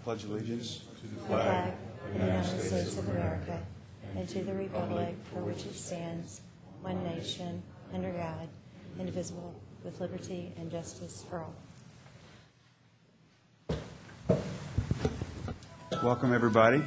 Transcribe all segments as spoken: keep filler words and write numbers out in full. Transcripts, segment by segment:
pledge allegiance to the flag of the United States of America and to the republic for which it stands, one nation, under God, indivisible, with liberty and justice for all. Welcome, everybody.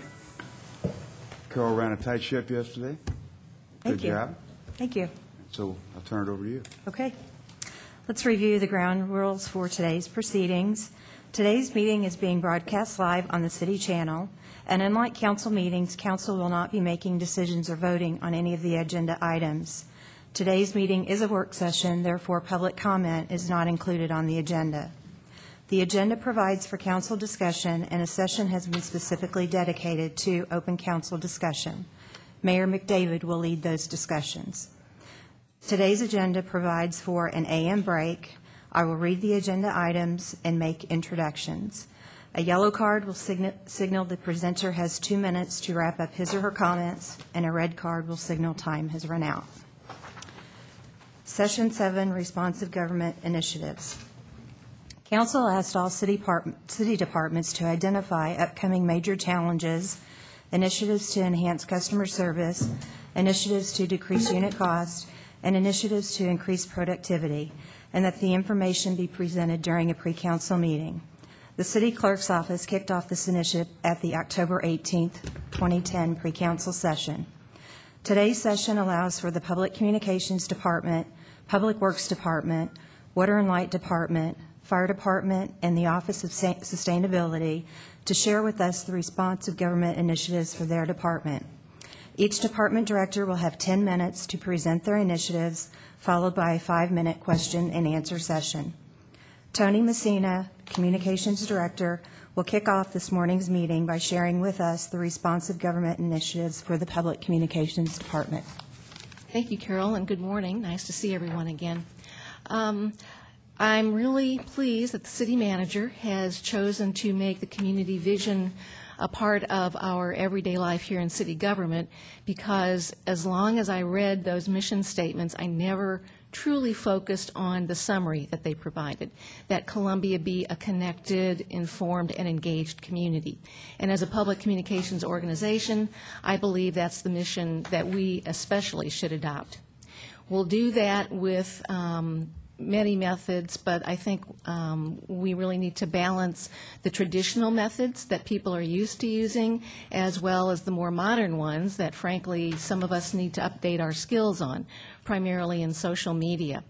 Carol ran a tight ship yesterday. Thank Good you. job. Thank you. So I'll turn it over to you. Okay. Let's review the ground rules for today's proceedings. Today's meeting is being broadcast live on the City Channel, and unlike council meetings, council will not be making decisions or voting on any of the agenda items. Today's meeting is a work session, therefore public comment is not included on the agenda. The agenda provides for council discussion, and a session has been specifically dedicated to open council discussion. Mayor McDavid will lead those discussions. Today's agenda provides for an A M break. I will read the agenda items and make introductions. A yellow card will signal, signal the presenter has two minutes to wrap up his or her comments, and a red card will signal time has run out. Session seven, Responsive Government Initiatives. Council asked all city, part, city departments to identify upcoming major challenges, initiatives to enhance customer service, initiatives to decrease unit cost, and initiatives to increase productivity, and that the information be presented during a pre-council meeting. The City Clerk's Office kicked off this initiative at the October eighteenth, twenty ten pre-council session. Today's session allows for the Public Communications Department, Public Works Department, Water and Light Department, Fire Department, and the Office of Sustainability to share with us the responsive government initiatives for their department. Each department director will have ten minutes to present their initiatives, followed by a five-minute question and answer session. Tony Messina, Communications Director, will kick off this morning's meeting by sharing with us the responsive government initiatives for the Public Communications Department. Thank you, Carol, and good morning. Nice to see everyone again. Um, I'm really pleased that the city manager has chosen to make the community vision a part of our everyday life here in city government, because as long as I read those mission statements, I never truly focused on the summary that they provided, that Columbia be a connected, informed, and engaged community. And as a public communications organization, I believe that's the mission that we especially should adopt. We'll do that with um, many methods, but I think um, we really need to balance the traditional methods that people are used to using, as well as the more modern ones that, frankly, some of us need to update our skills on, primarily in social media.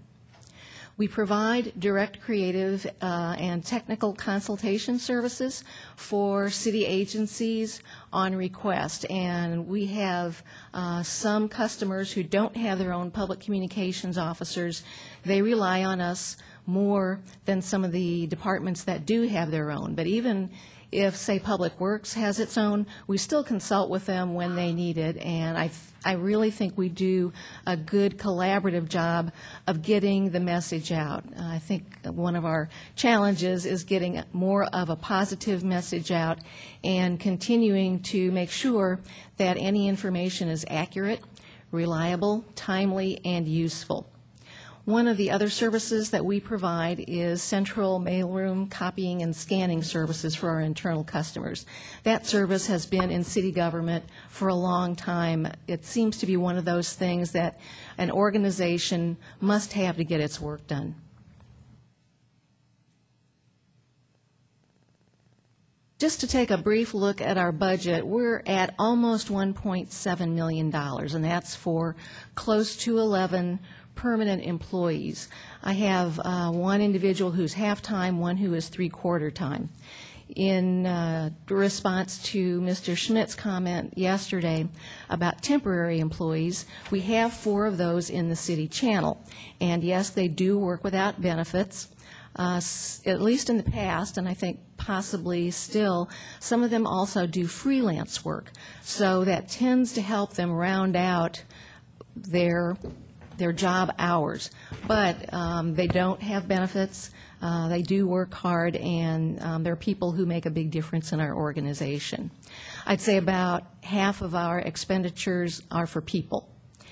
We provide direct creative uh, and technical consultation services for city agencies on request, and we have uh, some customers who don't have their own public communications officers. They rely on us more than some of the departments that do have their own. But even if, say, Public Works has its own, we still consult with them when they need it, and I, I really think we do a good collaborative job of getting the message out. Uh, I think one of our challenges is getting more of a positive message out and continuing to make sure that any information is accurate, reliable, timely, and useful. One of the other services that we provide is central mailroom copying and scanning services for our internal customers. That service has been in city government for a long time. It seems to be one of those things that an organization must have to get its work done. Just to take a brief look at our budget, we're at almost one point seven million dollars, and that's for close to eleven permanent employees. I have uh, one individual who's half-time, one who is three-quarter time. In uh, response to Mister Schmidt's comment yesterday about temporary employees, we have four of those in the city channel. And yes, they do work without benefits. Uh, at least in the past, and I think possibly still, some of them also do freelance work. So that tends to help them round out their their job hours. But um, they don't have benefits. Uh, they do work hard, and um, they're people who make a big difference in our organization. I'd say about half of our expenditures are for people.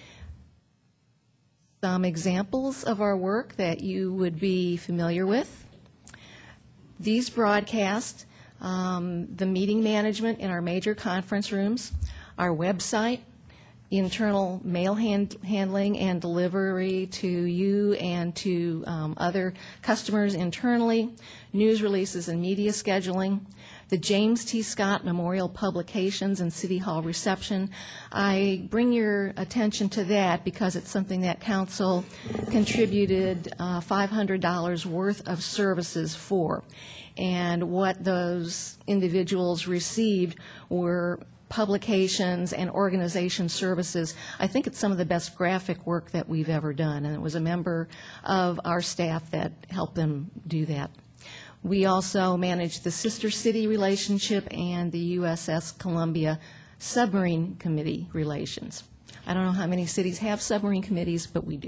Some examples of our work that you would be familiar with. These broadcasts um, the meeting management in our major conference rooms, our website, internal mail hand, handling and delivery to you and to um, other customers internally, news releases and media scheduling, the James T. Scott Memorial Publications and City Hall reception. I bring your attention to that because it's something that Council contributed uh, five hundred dollars worth of services for. And what those individuals received were publications and organization services. I think it's some of the best graphic work that we've ever done, and it was a member of our staff that helped them do that. We also manage the Sister City relationship and the U S S Columbia Submarine Committee relations. I don't know how many cities have submarine committees, but we do.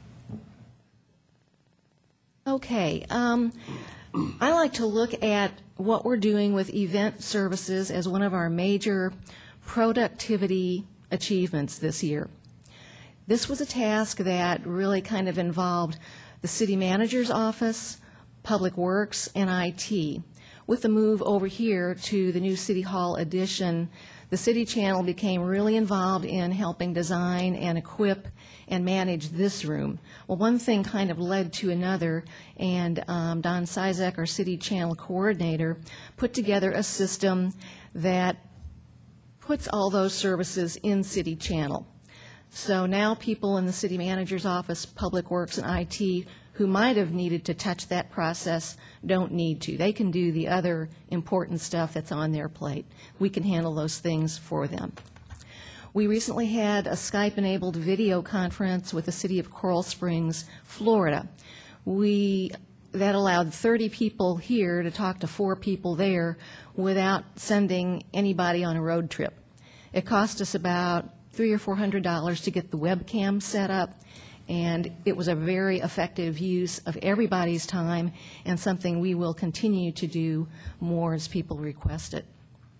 Okay. Um, I like to look at what we're doing with event services as one of our major productivity achievements this year. This was a task that really kind of involved the city manager's office, Public Works, and I T. With the move over here to the new City Hall addition, the City Channel became really involved in helping design and equip and manage this room. Well, one thing kind of led to another, and um, Don Sizek, our City Channel coordinator, put together a system that puts all those services in City Channel. So now people in the City Manager's office, Public Works, and I T who might have needed to touch that process don't need to. They can do the other important stuff that's on their plate. We can handle those things for them. We recently had a Skype-enabled video conference with the city of Coral Springs, Florida. We, that allowed thirty people here to talk to four people there without sending anybody on a road trip. It cost us about three or four hundred dollars to get the webcam set up, and it was a very effective use of everybody's time and something we will continue to do more as people request it.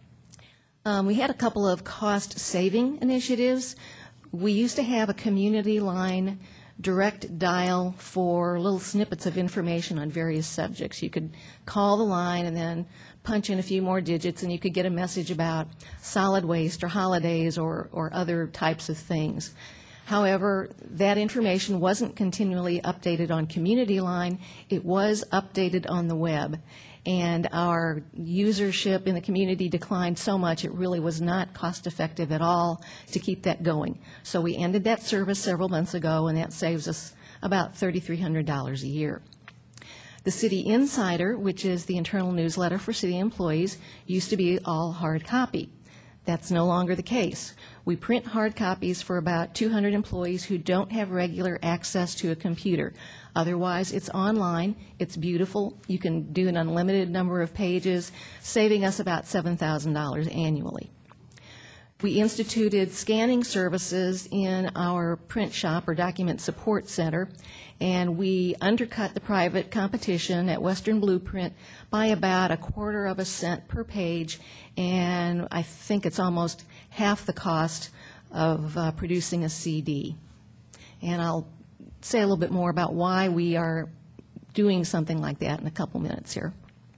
Um, we had a couple of cost-saving initiatives. We used to have a community line direct dial for little snippets of information on various subjects. You could call the line and then punch in a few more digits, and you could get a message about solid waste or holidays or, or other types of things. However, that information wasn't continually updated on Community Line. It was updated on the web. And our usership in the community declined so much it really was not cost effective at all to keep that going. So we ended that service several months ago, and that saves us about three thousand three hundred dollars a year. The City Insider, which is the internal newsletter for city employees, used to be all hard copy. That's no longer the case. We print hard copies for about two hundred employees who don't have regular access to a computer. Otherwise, it's online, it's beautiful, you can do an unlimited number of pages, saving us about seven thousand dollars annually. We instituted scanning services in our print shop or document support center, and we undercut the private competition at Western Blueprint by about a quarter of a cent per page, and I think it's almost half the cost of uh, producing a C D. And I'll say a little bit more about why we are doing something like that in a couple minutes here.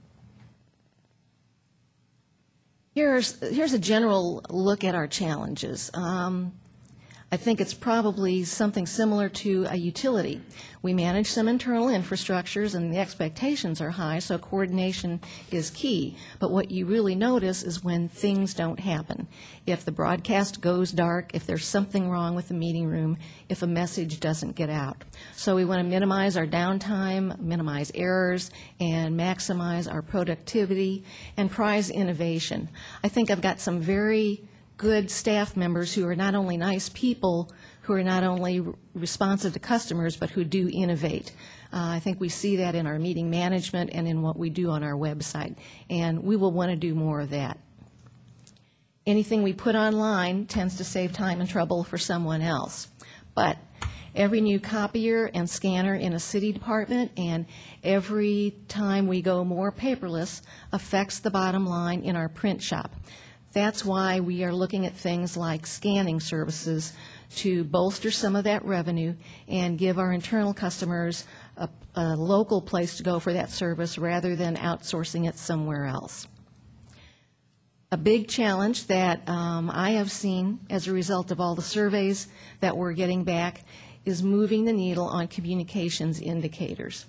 Here's, here's a general look at our challenges. Um, I think it's probably something similar to a utility. We manage some internal infrastructures, and the expectations are high, so coordination is key. But what you really notice is when things don't happen. If the broadcast goes dark, if there's something wrong with the meeting room, if a message doesn't get out. So we want to minimize our downtime, minimize errors, and maximize our productivity and prize innovation. I think I've got some very good staff members who are not only nice people, who are not only responsive to customers, but who do innovate. Uh, I think we see that in our meeting management and in what we do on our website, and we will want to do more of that. Anything we put online tends to save time and trouble for someone else. But every new copier and scanner in a city department and every time we go more paperless affects the bottom line in our print shop. That's why we are looking at things like scanning services to bolster some of that revenue and give our internal customers a, a local place to go for that service rather than outsourcing it somewhere else. A big challenge that um, I have seen as a result of all the surveys that we're getting back is moving the needle on communications indicators.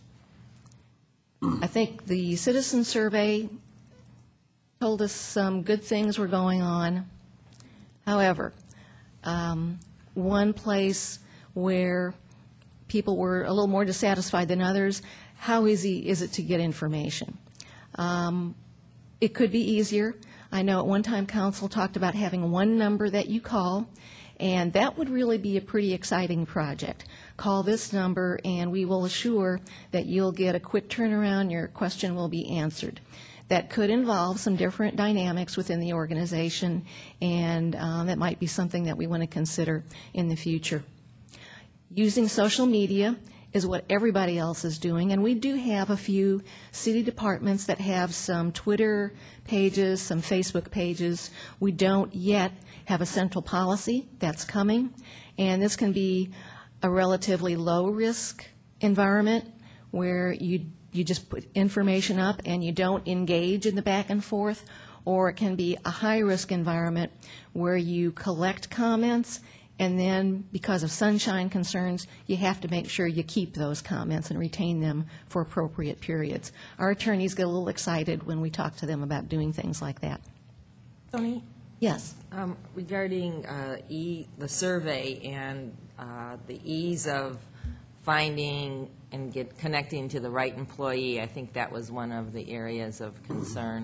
I think the citizen survey told us some good things were going on. However, um, one place where people were a little more dissatisfied than others, how easy is it to get information? Um, it could be easier. I know at one time council talked about having one number that you call, and that would really be a pretty exciting project. Call this number and we will assure that you'll get a quick turnaround, your question will be answered. That could involve some different dynamics within the organization, and um, that might be something that we want to consider in the future. Using social media is what everybody else is doing, and we do have a few city departments that have some Twitter pages, some Facebook pages. We don't yet have a central policy. That's coming, and this can be a relatively low-risk environment where you you just put information up and you don't engage in the back and forth, or it can be a high-risk environment where you collect comments, and then because of sunshine concerns, you have to make sure you keep those comments and retain them for appropriate periods. Our attorneys get a little excited when we talk to them about doing things like that. Tony, Yes. um, regarding uh, e the survey and uh, the ease of finding and get connecting to the right employee, I think that was one of the areas of concern.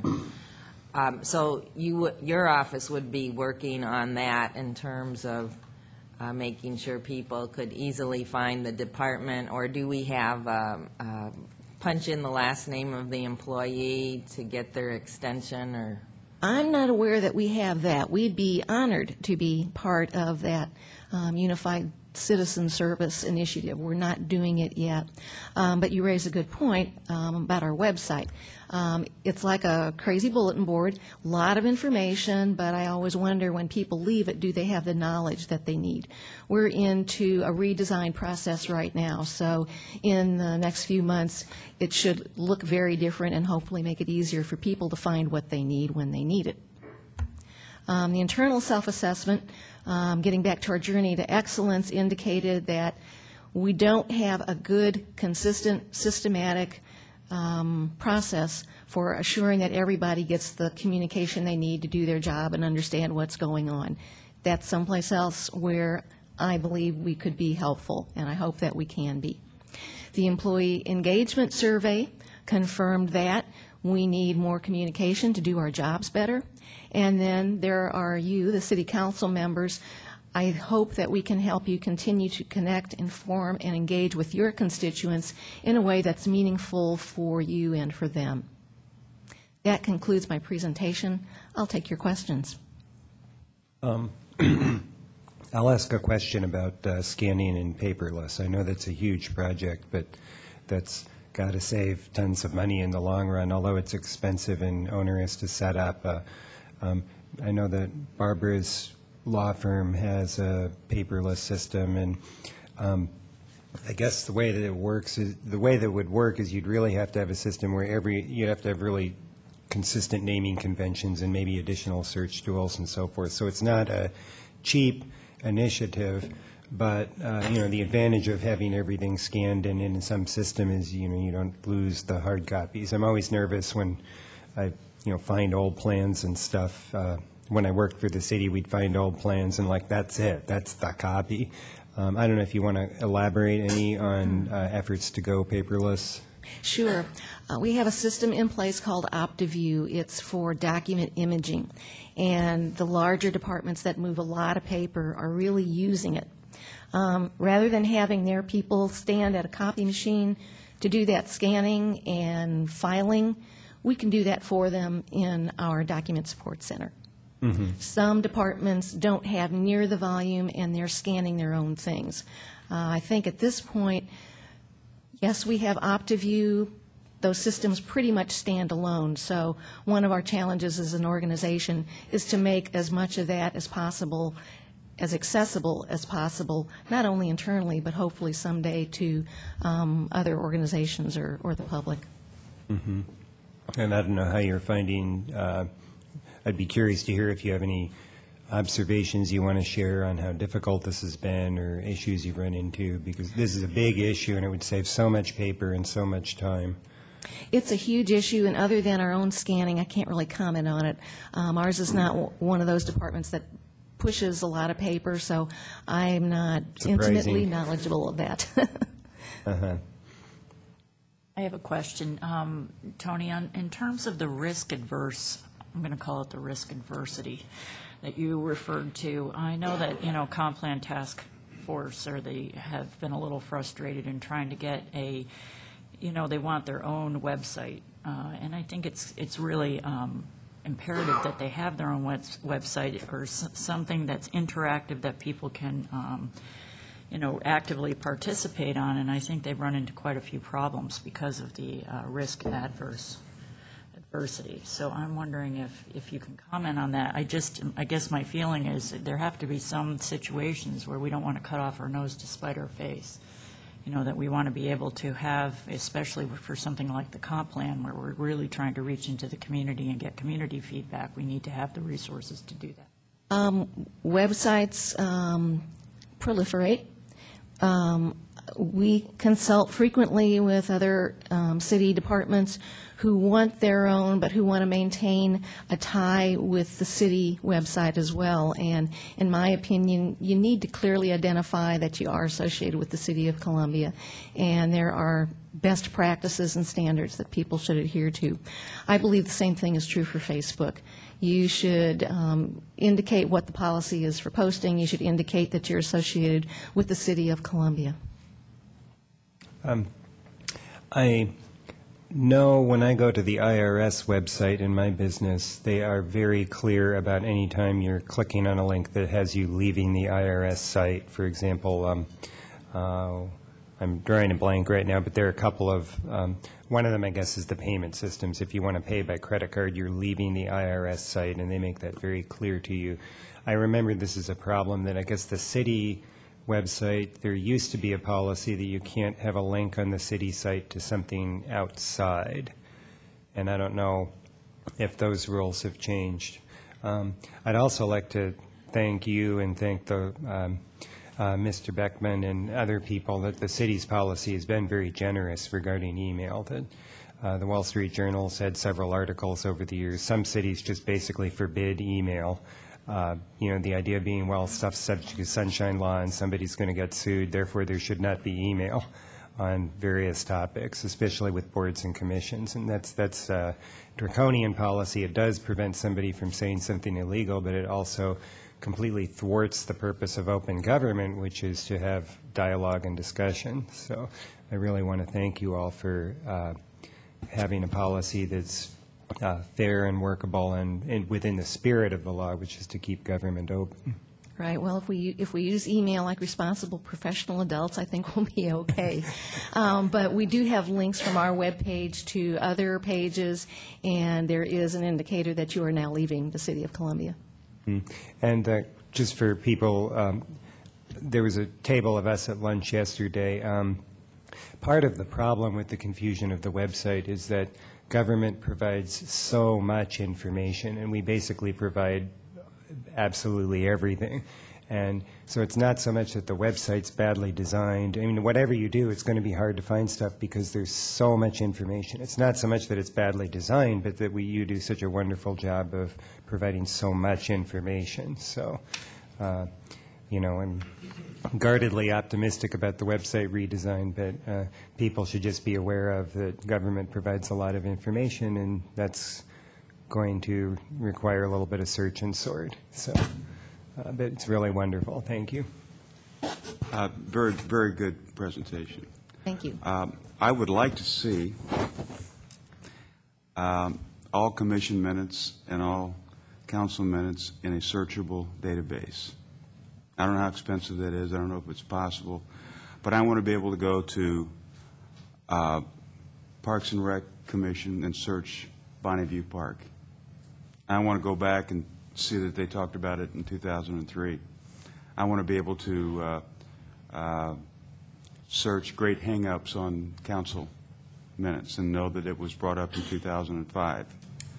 Um, so you, your office would be working on that in terms of uh, making sure people could easily find the department, or do we have um, uh, punch in the last name of the employee to get their extension, or? I'm not aware that we have that. We'd be honored to be part of that um, unified citizen service initiative. We're not doing it yet. Um, but you raise a good point um, about our website. Um, it's like a crazy bulletin board, a lot of information, but I always wonder when people leave it, do they have the knowledge that they need? We're into a redesign process right now, so in the next few months, it should look very different and hopefully make it easier for people to find what they need when they need it. Um, the internal self-assessment, um, getting back to our journey to excellence, indicated that we don't have a good, consistent, systematic um, process for assuring that everybody gets the communication they need to do their job and understand what's going on. That's someplace else where I believe we could be helpful, and I hope that we can be. The employee engagement survey confirmed that we need more communication to do our jobs better. And then there are you, the city council members. I hope that we can help you continue to connect, inform, and engage with your constituents in a way that's meaningful for you and for them. That concludes my presentation. I'll take your questions. Um, I'll ask a question about uh, scanning and paperless. I know that's a huge project, but that's got to save tons of money in the long run, although it's expensive and onerous to set up. Uh, um, I know that Barbara's law firm has a paperless system, and um, I guess the way that it works is the way that it would work is you'd really have to have a system where every you have to have really consistent naming conventions and maybe additional search tools and so forth. So it's not a cheap initiative, but uh, you know, the advantage of having everything scanned and in some system is you know you don't lose the hard copies. I'm always nervous when I you know find old plans and stuff. Uh, when I worked for the city, we'd find old plans and like that's it, that's the copy. Um, I don't know if you want to elaborate any on uh, efforts to go paperless. Sure. Uh, we have a system in place called OptiView. It's for document imaging, and the larger departments that move a lot of paper are really using it. Um, rather than having their people stand at a copy machine to do that scanning and filing, we can do that for them in our document support center. Mm-hmm. Some departments don't have near the volume, and they're scanning their own things. Uh, I think at this point, yes, we have OptiView. Those systems pretty much stand alone. So one of our challenges as an organization is to make as much of that as possible, as accessible as possible, not only internally, but hopefully someday to um, other organizations or, or the public. Mm-hmm. And I don't know how you're finding uh, I'd be curious to hear if you have any observations you want to share on how difficult this has been or issues you've run into, because this is a big issue and it would save so much paper and so much time. It's a huge issue, and other than our own scanning, I can't really comment on it. Um, Ours is not w- one of those departments that pushes a lot of paper, so I'm not Surprising. intimately knowledgeable of that. Uh-huh. I have a question. Um, Tony, on, in terms of the risk adverse, I'm going to call it the risk adversity that you referred to, I know that, you know, Complan Task Force, or they have been a little frustrated in trying to get a, you know, they want their own website. Uh, and I think it's, it's really um, imperative that they have their own web, website or s- something that's interactive that people can, um, you know, actively participate on. And I think they've run into quite a few problems because of the uh, risk adverse adversity. So I'm wondering if, if you can comment on that. I just, I guess my feeling is that there have to be some situations where we don't want to cut off our nose to spite our face. You know, that we want to be able to have, especially for something like the comp plan, where we're really trying to reach into the community and get community feedback. We need to have the resources to do that. Um, websites um, proliferate. Um, we consult frequently with other um, city departments who want their own, but who want to maintain a tie with the city website as well. And in my opinion, you need to clearly identify that you are associated with the City of Columbia, and there are best practices and standards that people should adhere to. I believe the same thing is true for Facebook. You should um, indicate what the policy is for posting. You should indicate that you're associated with the City of Columbia. Um, I know when I go to the I R S website in my business, they are very clear about any time you're clicking on a link that has you leaving the I R S site. For example, um, uh, I'm drawing a blank right now, but there are a couple of, um, one of them, I guess, is the payment systems. If you want to pay by credit card, you're leaving the I R S site, and they make that very clear to you. I remember this is a problem that I guess the city website, there used to be a policy that you can't have a link on the city site to something outside. And I don't know if those rules have changed. Um, I'd also like to thank you and thank the um, uh, Mister Beckman and other people that the city's policy has been very generous regarding email. That uh, the Wall Street Journal's had several articles over the years. Some cities just basically forbid email. Uh, you know, the idea being, well, stuff's subject to sunshine law and somebody's going to get sued, therefore there should not be email on various topics, especially with boards and commissions. And that's that's uh, draconian policy. It does prevent somebody from saying something illegal, but it also completely thwarts the purpose of open government, which is to have dialogue and discussion. So I really want to thank you all for uh, having a policy that's Uh, fair and workable and, and within the spirit of the law, which is to keep government open. Right. Well, if we if we use email like responsible professional adults, I think we'll be okay. um, but we do have links from our webpage to other pages, and there is an indicator that you are now leaving the City of Columbia. Mm. And uh, just for people, um, there was a table of us at lunch yesterday. Um, part of the problem with the confusion of the website is that government provides so much information, and we basically provide absolutely everything. And so it's not so much that the website's badly designed. I mean, whatever you do, it's going to be hard to find stuff because there's so much information. It's not so much that it's badly designed, but that we you do such a wonderful job of providing so much information. So, uh, you know, I'm guardedly optimistic about the website redesign, but uh, people should just be aware of that government provides a lot of information, and that's going to require a little bit of search and sort. So, uh, but it's really wonderful. Thank you. Uh, Very, very good presentation. Thank you. Um, I would like to see um, all commission minutes and all council minutes in a searchable database. I don't know how expensive that is. I don't know if it's possible. But I want to be able to go to uh, Parks and Rec Commission and search Bonneview Park. I want to go back and see that they talked about it in two thousand three. I want to be able to uh, uh, search great hang-ups on council minutes and know that it was brought up in two thousand five.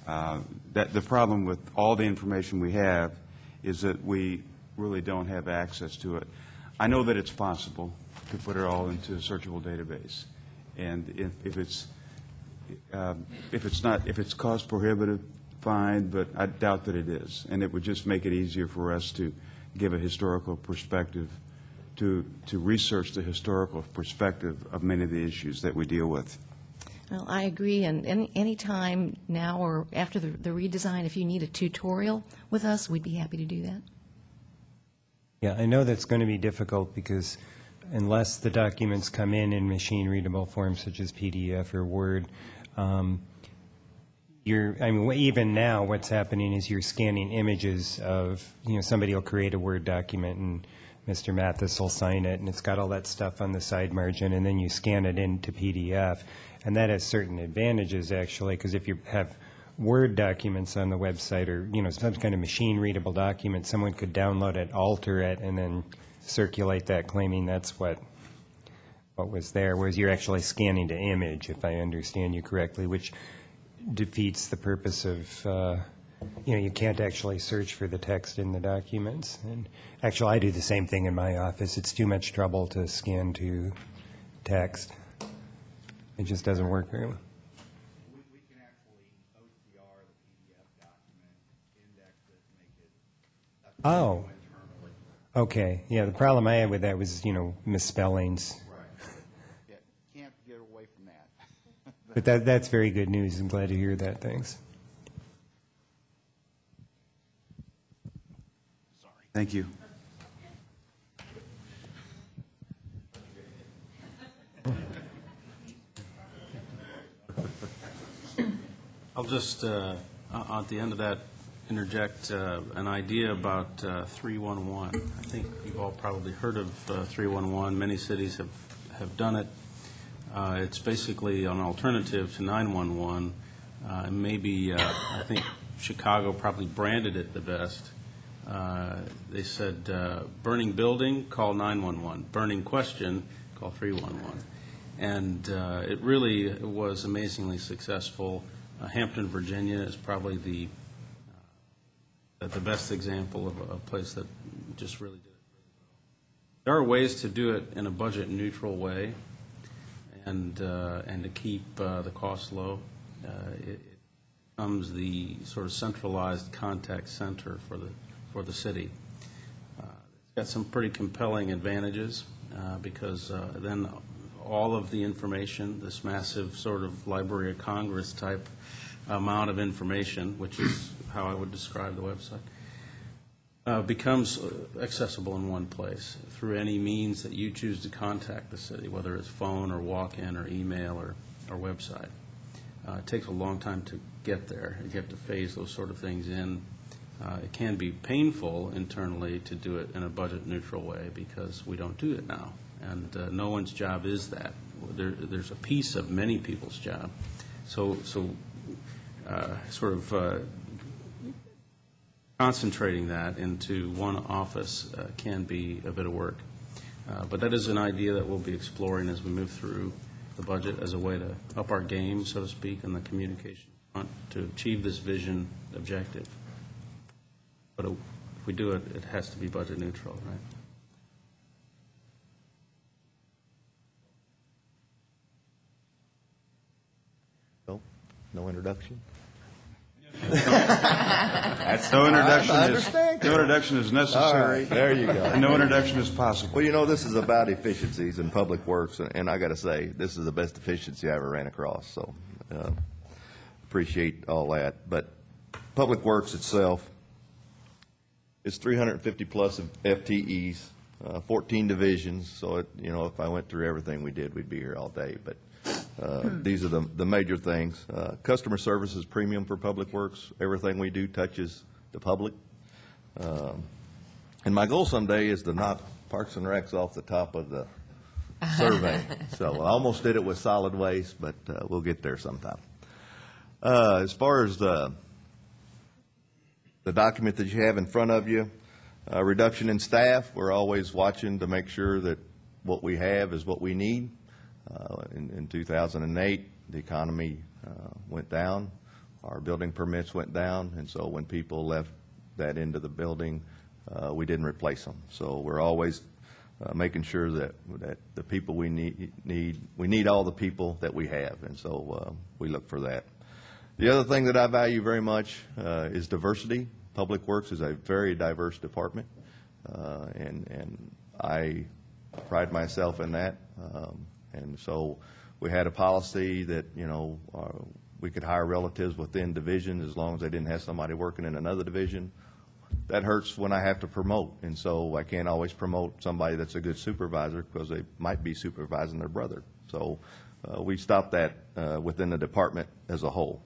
Uh, That, the problem with all the information we have is that we really don't have access to it. I know that it's possible to put it all into a searchable database, and if, if it's, um, if it's not, if it's cost prohibitive, fine, but I doubt that it is, and it would just make it easier for us to give a historical perspective, to, to research the historical perspective of many of the issues that we deal with. Well, I agree, and any any time now or after the the redesign, if you need a tutorial with us, we'd be happy to do that. Yeah, I know that's going to be difficult because unless the documents come in in machine-readable forms such as P D F or Word, um, you're, I mean, even now what's happening is you're scanning images of, you know, somebody will create a Word document and Mister Mathis will sign it, and it's got all that stuff on the side margin, and then you scan it into P D F. And that has certain advantages, actually, because if you have Word documents on the website or, you know, some kind of machine-readable document, someone could download it, alter it, and then circulate that, claiming that's what what was there, whereas you're actually scanning to image, if I understand you correctly, which defeats the purpose of, uh, you know, you can't actually search for the text in the documents. And actually, I do the same thing in my office. It's too much trouble to scan to text. It just doesn't work very well. We, we can actually O C R the P D F document, index it, make it Oh. internally. Okay, yeah, the problem I had with that was, you know, misspellings. Right. Yeah, can't get away from that. But that, that's very good news. I'm glad to hear that. Thanks. Thank you. I'll just, uh, uh, at the end of that, interject uh, an idea about uh, three one one. I think you've all probably heard of uh, three one one. Many cities have, have done it. Uh, It's basically an alternative to nine one one. Uh, and maybe, uh, I think Chicago probably branded it the best. Uh, They said, uh, burning building, call nine one one. Burning question, call three one one. And uh, it really was amazingly successful. Uh, Hampton, Virginia is probably the uh, the best example of a, a place that just really did it really well. There are ways to do it in a budget-neutral way and uh, and to keep uh, the cost low. Uh, it, it becomes the sort of centralized contact center for the for the city. Uh, it's got some pretty compelling advantages uh, because uh, then all of the information, this massive sort of Library of Congress type amount of information, which is how I would describe the website, uh, becomes accessible in one place through any means that you choose to contact the city, whether it's phone or walk-in or email or, or website. Uh, it takes a long time to get there. You have to phase those sort of things in. Uh, it can be painful internally to do it in a budget-neutral way because we don't do it now. And uh, no one's job is that. There, there's a piece of many people's job. So, so uh, sort of uh, concentrating that into one office uh, can be a bit of work. Uh, but that is an idea that we'll be exploring as we move through the budget as a way to up our game, so to speak, in the communication front to achieve this vision objective. But if we do it, it has to be budget neutral, right? No, no introduction? That's no introduction I is, understand. no introduction is All necessary. right, there you go. And no introduction is possible. Well, you know, this is about efficiencies in public works, and- and I got to say, this is the best efficiency I ever ran across, so uh, appreciate all that. But public works itself is three hundred fifty plus of F T Es, uh, fourteen divisions, so, it, you know, if I went through everything we did, we'd be here all day, but uh, these are the, the major things. Uh, Customer service is premium for public works. Everything we do touches the public. Um, And my goal someday is to knock Parks and Recs off the top of the survey. So I almost did it with solid waste, but uh, we'll get there sometime. Uh, As far as the, the document that you have in front of you, uh, reduction in staff, we're always watching to make sure that what we have is what we need. Uh, In, in two thousand eight, the economy uh, went down. our building permits went down, and so when people left that into the building, uh, we didn't replace them. So we're always uh, making sure that, that the people we need, need, we need all the people that we have, and so uh, we look for that. The other thing that I value very much uh, is diversity. Public Works is a very diverse department, uh, and, and I pride myself in that. Um, and so we had a policy that, you know, uh, we could hire relatives within divisions as long as they didn't have somebody working in another division. That hurts when I have to promote, and so I can't always promote somebody that's a good supervisor because they might be supervising their brother. So uh, we stopped that uh, within the department as a whole.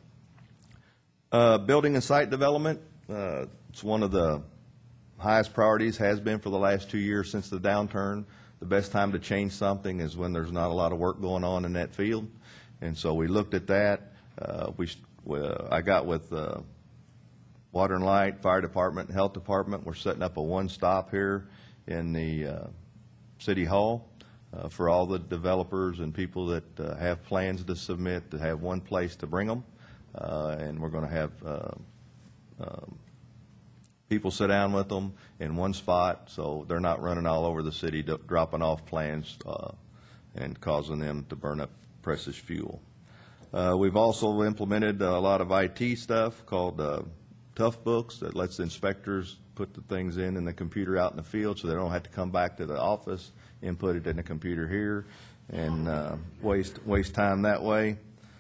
Uh, building and site development, uh, it's one of the highest priorities, has been for the last two years since the downturn. The best time to change something is when there's not a lot of work going on in that field, and so we looked at that. Uh, we, uh, I got with uh, Water and Light, Fire Department, and Health Department. We're setting up a one-stop here in the uh, City Hall uh, for all the developers and people that uh, have plans to submit, to have one place to bring them. Uh, and we're going to have uh, um, people sit down with them in one spot, so they're not running all over the city, d- dropping off plans uh, and causing them to burn up precious fuel. Uh, we've also implemented a lot of I T stuff called uh, Tough Books that lets the inspectors put the things in in the computer out in the field, so they don't have to come back to the office, input it in the computer here, and uh, waste waste time that way.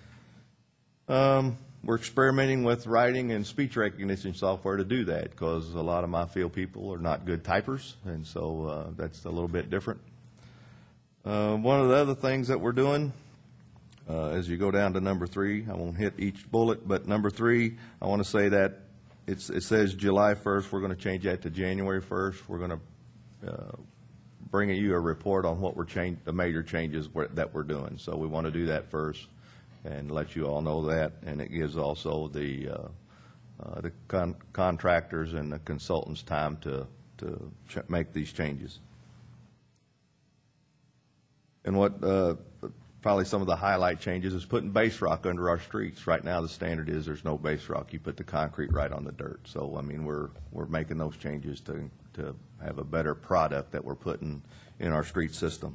Um, we're experimenting with writing and speech recognition software to do that because a lot of my field people are not good typers, and so uh, that's a little bit different. Uh, one of the other things that we're doing, uh, as you go down to number three, I won't hit each bullet, but number three, I want to say that it's, it says July first. We're going to change that to January first. We're going to uh, bring you a report on what we're change, the major changes we're, that we're doing. So we want to do that first and let you all know that, and it gives also the uh, uh, the con- contractors and the consultants time to to ch- make these changes. And what uh, probably some of the highlight changes is putting base rock under our streets. Right now, the standard is there's no base rock. You put the concrete right on the dirt. So I mean, we're we're making those changes to to have a better product that we're putting in our street system.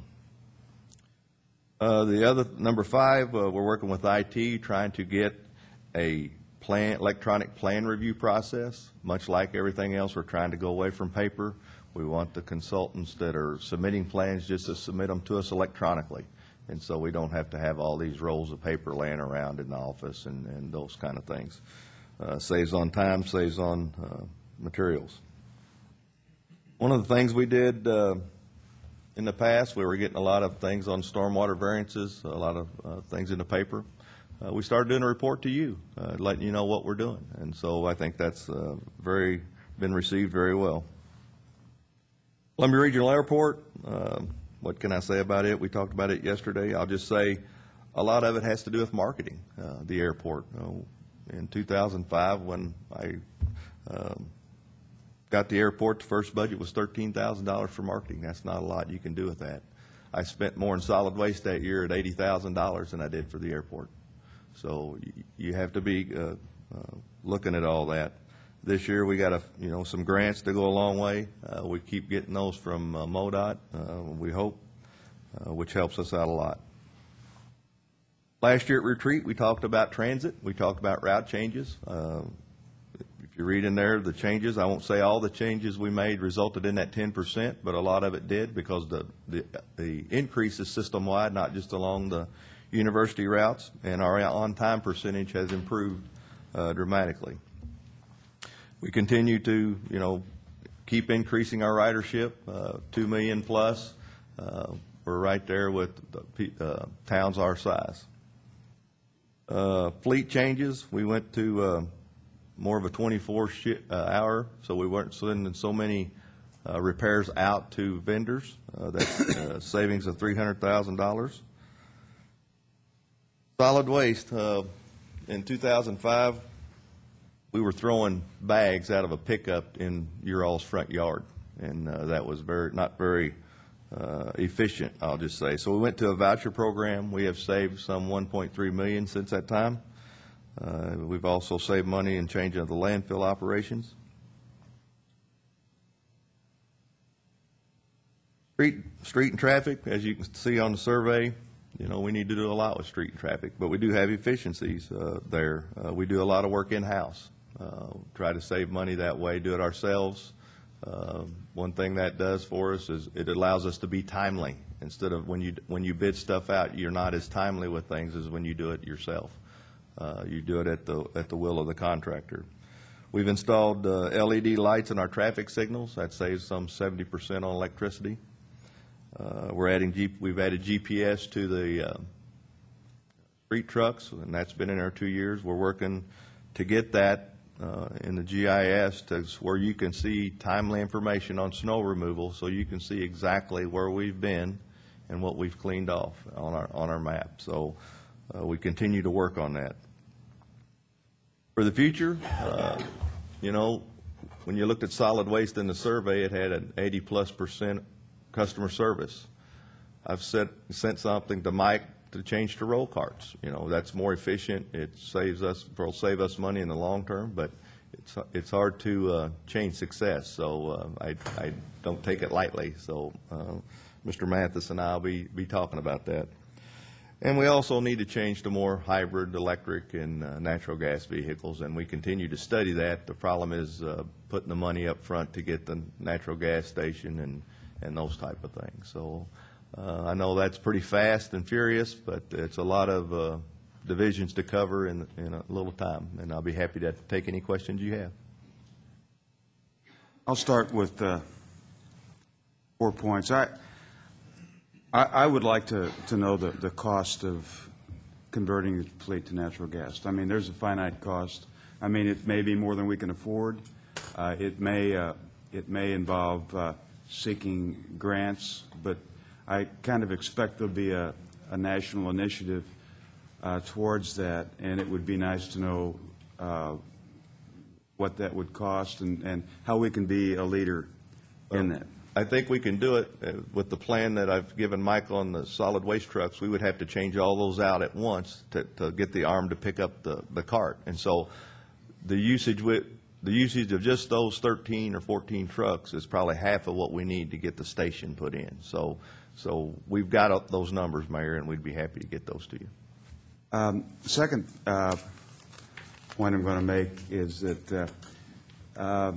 Uh, the other, number five, uh, we're working with I T, trying to get a plan, electronic plan review process. Much like everything else, we're trying to go away from paper. We want the consultants that are submitting plans just to submit them to us electronically. And so we don't have to have all these rolls of paper laying around in the office and, and those kind of things. Uh, saves on time, saves on uh, materials. One of the things we did uh, in the past, we were getting a lot of things on stormwater variances, a lot of uh, things in the paper. Uh, we started doing a report to you, uh, letting you know what we're doing. And so I think that's uh, very been received very well. Columbia Regional Airport, uh, what can I say about it? We talked about it yesterday. I'll just say a lot of it has to do with marketing, uh, the airport. Uh, in two thousand five, when I um, got the airport, the first budget was thirteen thousand dollars for marketing. That's not a lot you can do with that. I spent more in solid waste that year at eighty thousand dollars than I did for the airport. So you, you have to be uh, uh, looking at all that. This year we got a, you know, some grants to go a long way. Uh, we keep getting those from uh, MoDOT, uh, we hope, uh, which helps us out a lot. Last year at retreat, we talked about transit. We talked about route changes. Uh, if you read in there the changes, I won't say all the changes we made resulted in that ten percent, but a lot of it did because the, the, the increase is system-wide, not just along the university routes, and our on-time percentage has improved uh, dramatically. We continue to, you know, keep increasing our ridership, uh, two million plus. Uh, we're right there with the, uh, towns our size. Uh, fleet changes. We went to uh, more of a twenty-four shi- uh, hour, so we weren't sending so many uh, repairs out to vendors. Uh, that's uh, savings of three hundred thousand dollars. Solid waste. Uh, in two thousand five, we were throwing bags out of a pickup in your all's front yard, and uh, that was very not very uh, efficient, I'll just say. So we went to a voucher program. We have saved some one point three million dollars since that time. Uh, We've also saved money in changing of the landfill operations. Street, street and traffic, as you can see on the survey, you know, we need to do a lot with street and traffic, but we do have efficiencies uh, there. Uh, We do a lot of work in-house. Uh, Try to save money that way, do it ourselves. Uh, One thing that does for us is it allows us to be timely. Instead of when you, when you bid stuff out, you're not as timely with things as when you do it yourself. Uh, You do it at the, at the will of the contractor. We've installed uh, L E D lights in our traffic signals. That saves some seventy percent on electricity. Uh, We're adding, G- we've added G P S to the uh, street trucks, and that's been in there two years. We're working to get that uh, in the G I S to where you can see timely information on snow removal, so you can see exactly where we've been and what we've cleaned off on our, on our map. So uh, we continue to work on that. For the future, uh, you know, when you looked at solid waste in the survey, it had an eighty-plus percent customer service. I've said, sent something to Mike to change to roll carts. You know, that's more efficient. It saves us, will save us money in the long term, but it's it's hard to uh, change success. So uh, I I don't take it lightly. So uh, Mister Mathis and I will be be talking about that. And we also need to change to more hybrid, electric, and uh, natural gas vehicles, and we continue to study that. The problem is uh, putting the money up front to get the natural gas station and and those type of things. So uh, I know that's pretty fast and furious, but it's a lot of uh, divisions to cover in, in a little time, and I'll be happy to take any questions you have. I'll start with uh, four points. I, I I would like to, to know the, the cost of converting the fleet to natural gas. I mean, there's a finite cost. I mean, it may be more than we can afford. Uh, It may, uh, it may involve uh, seeking grants, but I kind of expect there'll be a, a national initiative uh, towards that, and it would be nice to know uh, what that would cost and, and how we can be a leader in that. I think we can do it uh, with the plan that I've given Mike on the solid waste trucks. We would have to change all those out at once to, to get the arm to pick up the, the cart. And so the usage with, the usage of just those thirteen or fourteen trucks is probably half of what we need to get the station put in. So, so we've got up those numbers, Mayor, and we'd be happy to get those to you. Um, Second uh, point I'm going to make is that, uh, uh,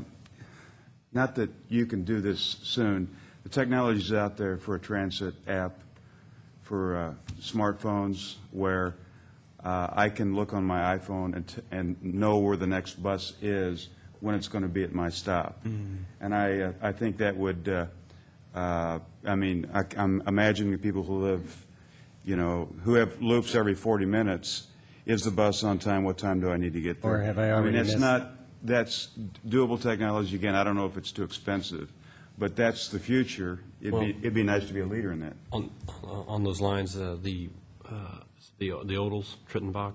not that you can do this soon, the technology's out there for a transit app for uh, smartphones where uh, I can look on my iPhone and, t- and know where the next bus is when it's going to be at my stop. Mm-hmm. And I, uh, I think that would, uh, uh, I mean, I, I'm imagining people who live, you know, who have loops every forty minutes. Is the bus on time? What time do I need to get there? Or have I already I mean, that's missed- not, that's doable technology. Again, I don't know if it's too expensive, but that's the future. It'd Well- be, it'd be nice to be a leader in that. On, on those lines, uh, the, uh, the the Odals, Trittenbach,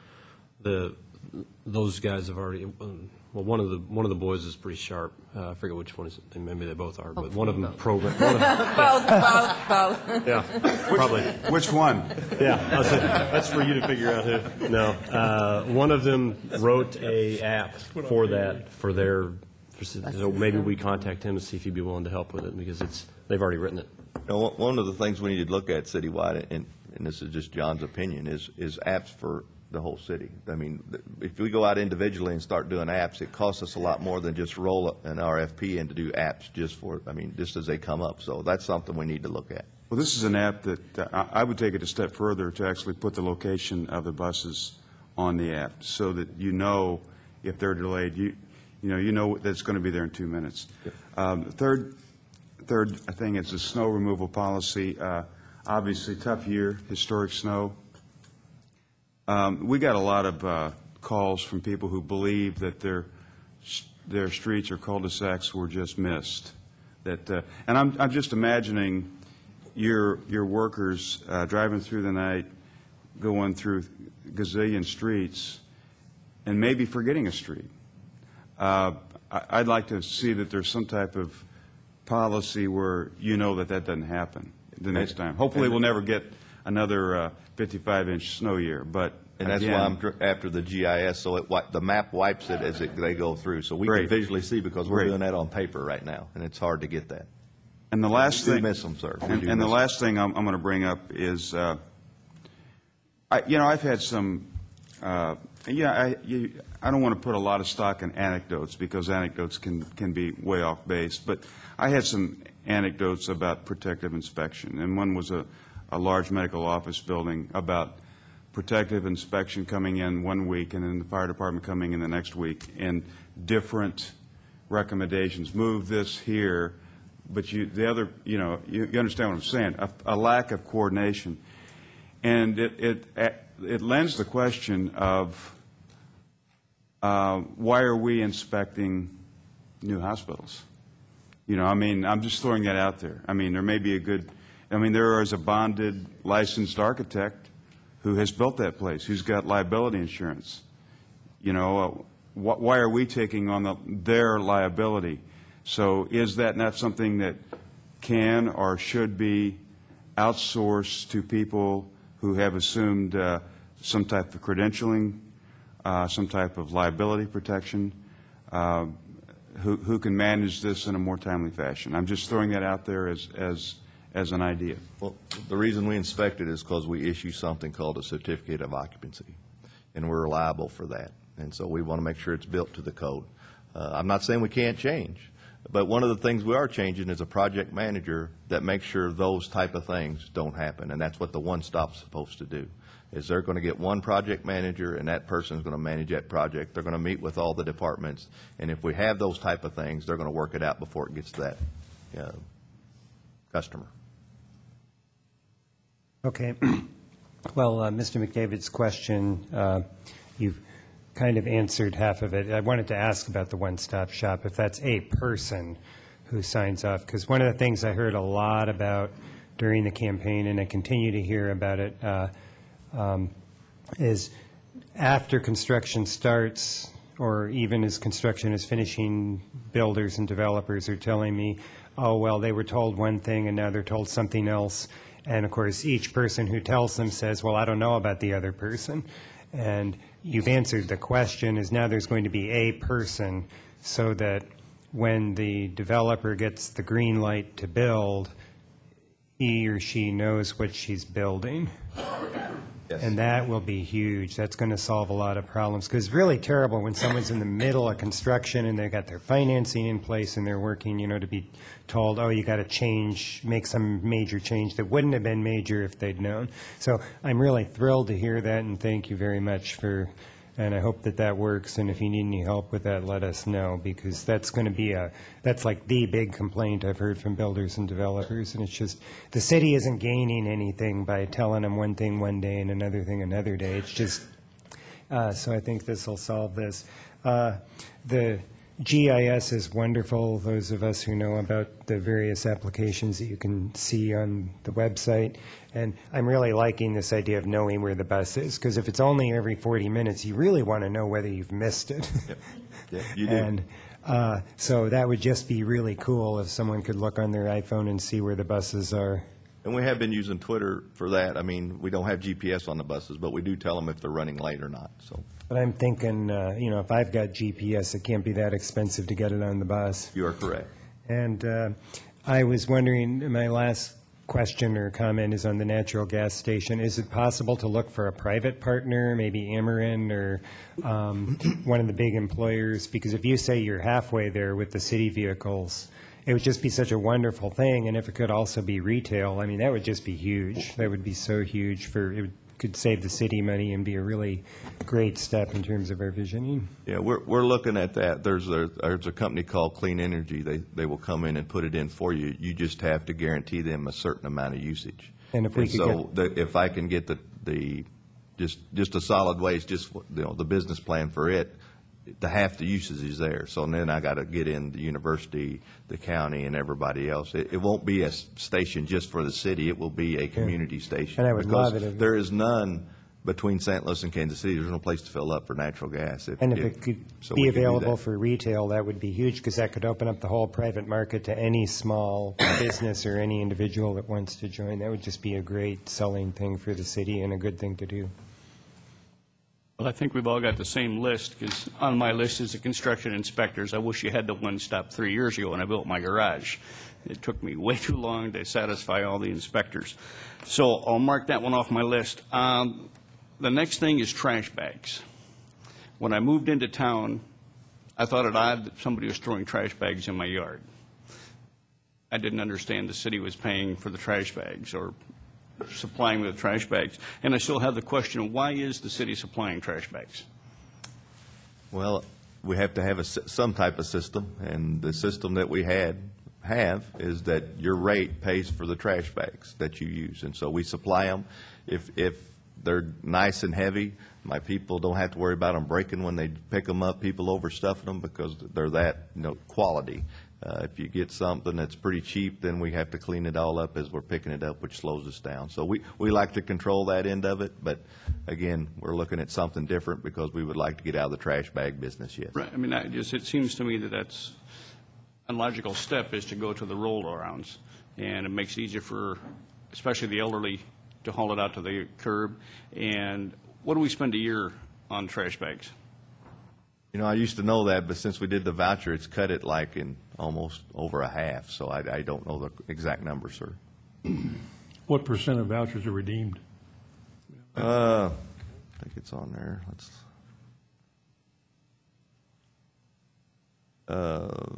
the, those guys have already, um, well, one of the, one of the boys is pretty sharp. Uh, I forget which one is, maybe they both are, but one of them program. one of them- Both, both, both. Yeah, probably. Which one? Yeah, I was saying, that's for you to figure out who. No, uh, one of them wrote a app for that, for their, for, so maybe we contact him and see if he'd be willing to help with it, because it's, they've already written it. You know, one- one of the things we need to look at citywide, and, and this is just John's opinion, is, is apps for the whole city. I mean, th- if we go out individually and start doing apps, it costs us a lot more than just roll an R F P in to do apps just for, I mean, just as they come up. So that's something we need to look at. Well, this is an app that, uh, I I would take it a step further to actually put the location of the buses on the app so that you know if they're delayed. You, you know, you know that it's going to be there in two minutes. Um, Third, third thing is the snow removal policy. Uh, Obviously, tough year, historic snow. Um, We got a lot of uh, calls from people who believe that their, their streets or cul-de-sacs were just missed. That, uh, and I'm, I'm just imagining your, your workers uh, driving through the night, going through gazillion streets, and maybe forgetting a street. Uh, I- I'd like to see that there's some type of policy where you know that that doesn't happen the next time. Hopefully, we'll never get another fifty-five inch snow year, but And that's why again- I'm dr- after the G I S, so it, wi- the map wipes it as it, they go through. So we can Great. visually see, because we're Great. doing that on paper right now, and it's hard to get that. And the last We do thing. miss them, sir. We And do and the miss them. last thing I'm, I'm going to bring up is, uh, I, you know, I've had some, uh, yeah, I, you, I don't want to put a lot of stock in anecdotes, because anecdotes can, can be way off base, but I had some anecdotes about protective inspection, and one was a, a large medical office building about protective inspection coming in one week, and then the fire department coming in the next week, and different recommendations. Move this here, but you, the other, you know, you, you understand what I'm saying, a, a lack of coordination. And it, it, it lends the question of uh, why are we inspecting new hospitals? You know, I mean, I'm just throwing that out there. I mean, there may be a good, I mean, there is a bonded licensed architect who has built that place, who's got liability insurance. You know, uh, wh why are we taking on the, their liability? So is that not something that can or should be outsourced to people who have assumed uh, some type of credentialing, uh, some type of liability protection, uh, who, who can manage this in a more timely fashion? I'm just throwing that out there as, as, as an idea. Well, the reason we inspect it is because we issue something called a certificate of occupancy, and we're liable for that. And so we want to make sure it's built to the code. Uh, I'm not saying we can't change, but one of the things we are changing is a project manager that makes sure those type of things don't happen, and that's what the one-stop's supposed to do. Is they're going to get one project manager, and that person is going to manage that project. They're going to meet with all the departments, and if we have those type of things, they're going to work it out before it gets to that uh, customer. Okay. Well, uh, Mister McDavid's question, uh, you've kind of answered half of it. I wanted to ask about the one-stop shop, if that's a person who signs off, because one of the things I heard a lot about during the campaign, and I continue to hear about it, uh, um, is after construction starts, or even as construction is finishing, builders and developers are telling me, oh, well, they were told one thing and now they're told something else. And of course, each person who tells them says, well, I don't know about the other person. And you've answered the question, is now there's going to be a person, so that when the developer gets the green light to build, he or she knows what she's building. Yes. And that will be huge. That's going to solve a lot of problems, because it's really terrible when someone's in the middle of construction and they've got their financing in place and they're working, you know, to be told, oh, you got to change, make some major change that wouldn't have been major if they'd known. So I'm really thrilled to hear that, and thank you very much for, and I hope that that works. And if you need any help with that, let us know, because that's going to be a, that's like the big complaint I've heard from builders and developers. And it's just, the city isn't gaining anything by telling them one thing one day and another thing another day. It's just, uh, so I think this will solve this. Uh, the G I S is wonderful. Those of us who know about the various applications that you can see on the website. And I'm really liking this idea of knowing where the bus is, because if it's only every forty minutes, you really want to know whether you've missed it. Yep. Yeah, you do. And uh, so that would just be really cool if someone could look on their iPhone and see where the buses are. And we have been using Twitter for that. I mean, we don't have G P S on the buses, but we do tell them if they're running late or not, so. But I'm thinking, uh, you know, if I've got G P S, it can't be that expensive to get it on the bus. You are correct. And uh, I was wondering, my last question or comment is on the natural gas station. Is it possible to look for a private partner, maybe Ameren or um, one of the big employers? Because if you say you're halfway there with the city vehicles, it would just be such a wonderful thing. And if it could also be retail, I mean, that would just be huge. That would be so huge for, it would, could save the city money and be a really great step in terms of our visioning. Yeah, we're, we're looking at that. There's a, there's a company called Clean Energy. They, they will come in and put it in for you. You just have to guarantee them a certain amount of usage. And if we could so get- the, if I can get the, the, just, just a solid waste, just, you know, the business plan for it, the half the usage is there. So then I got to get in the university, the county, and everybody else. It, it won't be a s- station just for the city. It will be a community station. And I would because love it if- there is none between Saint Louis and Kansas City. There's no place to fill up for natural gas. And if it could so be we can do available that. for retail, that would be huge, because that could open up the whole private market to any small business or any individual that wants to join. That would just be a great selling thing for the city and a good thing to do. Well, I think we've all got the same list, because on my list is the construction inspectors. I wish you had the one stopped three years ago when I built my garage. It took me way too long to satisfy all the inspectors. So I'll mark that one off my list. Um, The next thing is trash bags. When I moved into town, I thought it odd that somebody was throwing trash bags in my yard. I didn't understand the city was paying for the trash bags or supplying me with trash bags. And I still have the question of why is the city supplying trash bags? Well, we have to have a, sy- some type of system, and the system that we had, have, is that your rate pays for the trash bags that you use. And so we supply them. If, if they're nice and heavy, my people don't have to worry about them breaking when they pick them up, people overstuffing them, because they're that, you know, quality. Uh, if you get something that's pretty cheap, then we have to clean it all up as we're picking it up, which slows us down. So we, we like to control that end of it, but again, we're looking at something different because we would like to get out of the trash bag business, yes. Right, I mean, I just, it seems to me that that's a logical step, is to go to the roll-arounds. And it makes it easier for, especially the elderly, to haul it out to the curb. And what do we spend a year on trash bags? You know, I used to know that, but since we did the voucher, it's cut it like in almost over a half, so I, I don't know the exact number, sir. What percent of vouchers are redeemed? Uh, I think it's on there. Let's. Uh,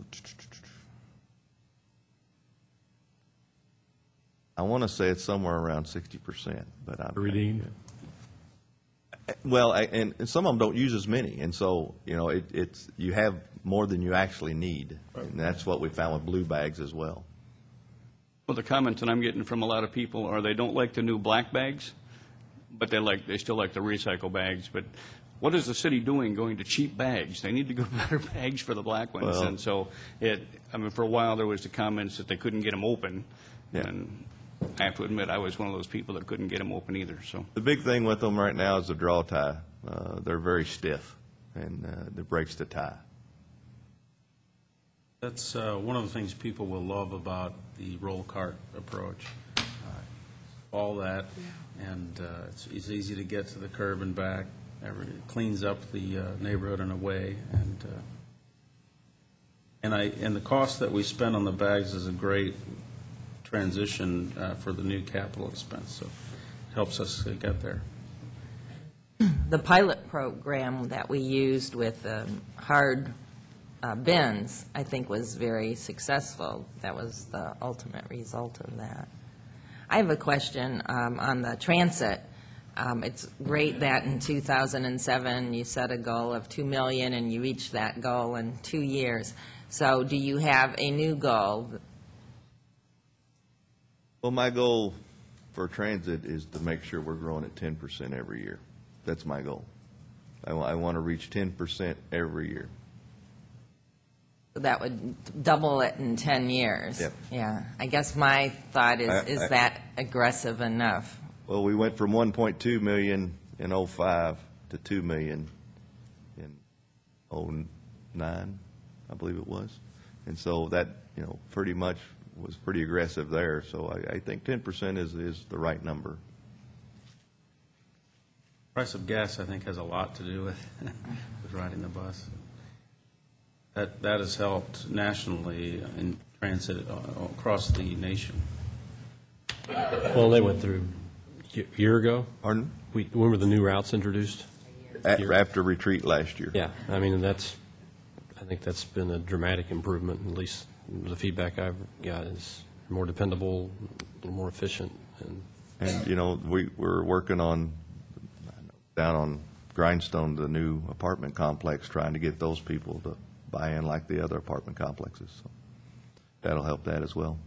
I want to say it's somewhere around sixty percent, but I. Redeemed? Well, I, and, and some of them don't use as many, and so, you know, it, it's, you have more than you actually need. And that's what we found with blue bags as well. Well, the comments that I'm getting from a lot of people are they don't like the new black bags, but they like, they still like the recycle bags. But what is the city doing going to cheap bags? They need to go to better bags for the black ones. Well, and so it, I mean, for a while there was the comments that they couldn't get them open. Yeah. And I have to admit, I was one of those people that couldn't get them open either, so. The big thing with them right now is the draw tie. Uh, they're very stiff, and uh, it breaks the tie. That's uh, one of the things people will love about the roll cart approach. Uh, All that, and uh, it's, it's easy to get to the curb and back. Every- It cleans up the uh, neighborhood in a way, and uh, and I and the cost that we spend on the bags is a great transition uh, for the new capital expense, so it helps us uh, get there. The pilot program that we used with um, hard uh, bins, I think, was very successful. That was the ultimate result of that. I have a question um, on the transit. Um, It's great that in two thousand seven you set a goal of two million and you reached that goal in two years. So do you have a new goal? Well, my goal for transit is to make sure we're growing at ten percent every year. That's my goal. I, wa- I want to reach ten percent every year. That would double it in ten years. Yep. Yeah. I guess my thought is, I- is I- that aggressive enough? Well, we went from one point two million in oh five to two million in oh nine, I believe it was. And so that, you know, pretty much was pretty aggressive there. So I, I think ten percent is, is the right number. Price of gas, I think, has a lot to do with, with riding the bus. That, that has helped nationally in transit uh, across the nation. Well, they went through a year ago. Pardon? We, when were the new routes introduced? A- After retreat last year. Yeah, I mean, that's, I think that's been a dramatic improvement, at least the feedback I've got is more dependable, a little more efficient, and And, you know, we, we're working on, down on Grindstone, the new apartment complex, trying to get those people to buy in like the other apartment complexes. So that'll help that as well.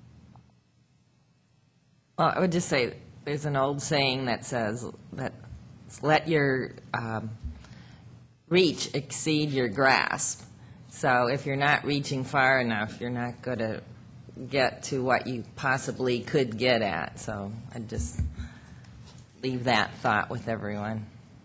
Well, I would just say, there's an old saying that says that let your um, reach exceed your grasp. So if you're not reaching far enough, you're not going to get to what you possibly could get at. So I'd just leave that thought with everyone.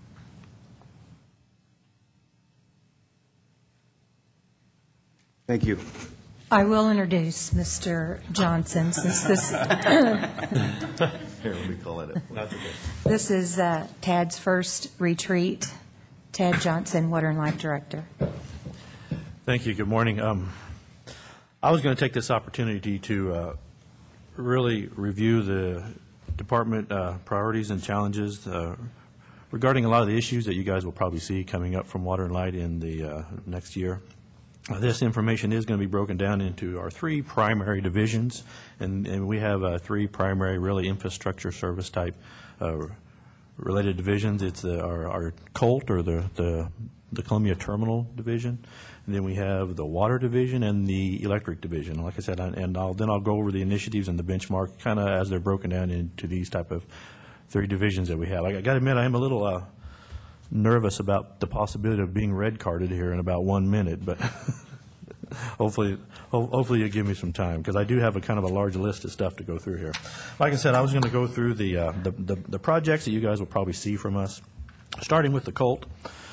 Thank you. I will introduce Mister Johnson, since this, Here, let me call it. This is uh, Tad's first retreat. Tad Johnson, Water and Life Director. Thank you. Good morning. Um, I was going to take this opportunity to uh, really review the department uh, priorities and challenges uh, regarding a lot of the issues that you guys will probably see coming up from Water and Light in the uh, next year. Uh, this information is going to be broken down into our three primary divisions, and, and we have uh, three primary, really infrastructure service type uh, related divisions. It's the, our, our COLT, or the, the, the Columbia Terminal Division, and then we have the Water Division and the Electric Division. Like I said, I, and I'll, then I'll go over the initiatives and the benchmark kind of as they're broken down into these type of three divisions that we have. I, I got to admit, I am a little uh, nervous about the possibility of being red carded here in about one minute, but hopefully, ho hopefully you give me some time, because I do have a kind of a large list of stuff to go through here. Like I said, I was going to go through the, uh, the, the the projects that you guys will probably see from us, starting with the COLT.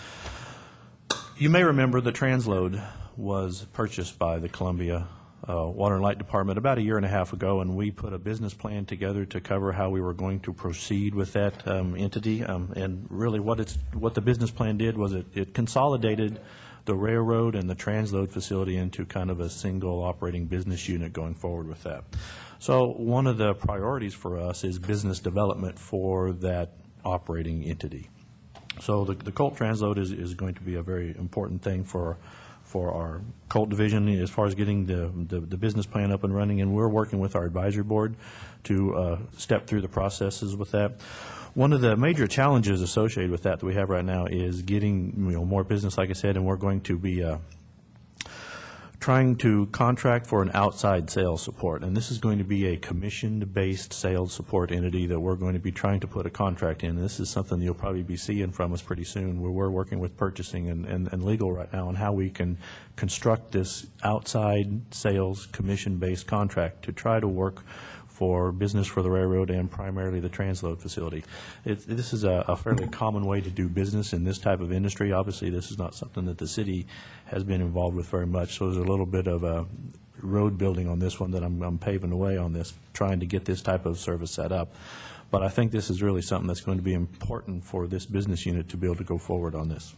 You may remember the transload was purchased by the Columbia uh, Water and Light Department about a year and a half ago, and we put a business plan together to cover how we were going to proceed with that um, entity. Um, and really what it's what the business plan did was it, it consolidated the railroad and the transload facility into kind of a single operating business unit going forward with that. So one of the priorities for us is business development for that operating entity. So the, the COLT transload is, is going to be a very important thing for for our COLT division as far as getting the, the, the business plan up and running, and we're working with our advisory board to uh, step through the processes with that. One of the major challenges associated with that that we have right now is getting you know more business, like I said, and we're going to be uh, trying to contract for an outside sales support, and this is going to be a commission-based sales support entity that we're going to be trying to put a contract in. This is something you'll probably be seeing from us pretty soon, where we're working with purchasing and, and, and legal right now on how we can construct this outside sales commission-based contract to try to work for business for the railroad and primarily the transload facility. It, this is a, a fairly common way to do business in this type of industry. Obviously, this is not something that the city has been involved with very much, so there's a little bit of a road building on this one that I'm, I'm paving the way on this, trying to get this type of service set up. But I think this is really something that's going to be important for this business unit to be able to go forward on this.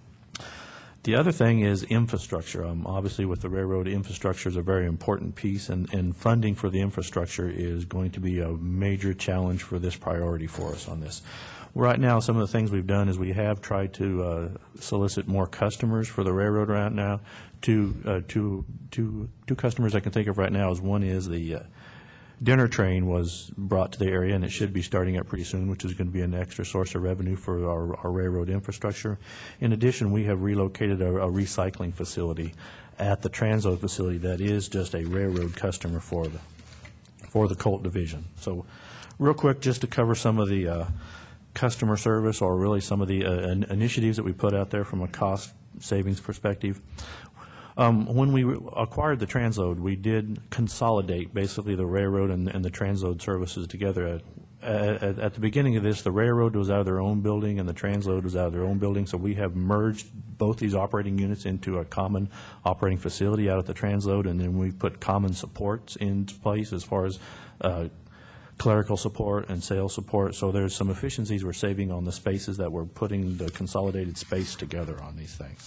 The other thing is infrastructure. Um, obviously, with the railroad, infrastructure is a very important piece, and, and funding for the infrastructure is going to be a major challenge for this priority for us on this. Right now, some of the things we've done is we have tried to uh, solicit more customers for the railroad right now. Two, uh, two, two, two customers I can think of right now is one is the uh, dinner train was brought to the area, and it should be starting up pretty soon, which is going to be an extra source of revenue for our, our railroad infrastructure. In addition, we have relocated a, a recycling facility at the transload facility that is just a railroad customer for the for the COLT division. So real quick, just to cover some of the uh, customer service, or really some of the uh, in initiatives that we put out there from a cost savings perspective. Um, when we acquired the transload, we did consolidate basically the railroad and, and the transload services together. At, at, at the beginning of this, the railroad was out of their own building and the transload was out of their own building, so we have merged both these operating units into a common operating facility out at the transload, and then we put common supports into place as far as uh, clerical support and sales support. So there's some efficiencies we're saving on the spaces that we're putting the consolidated space together on these things.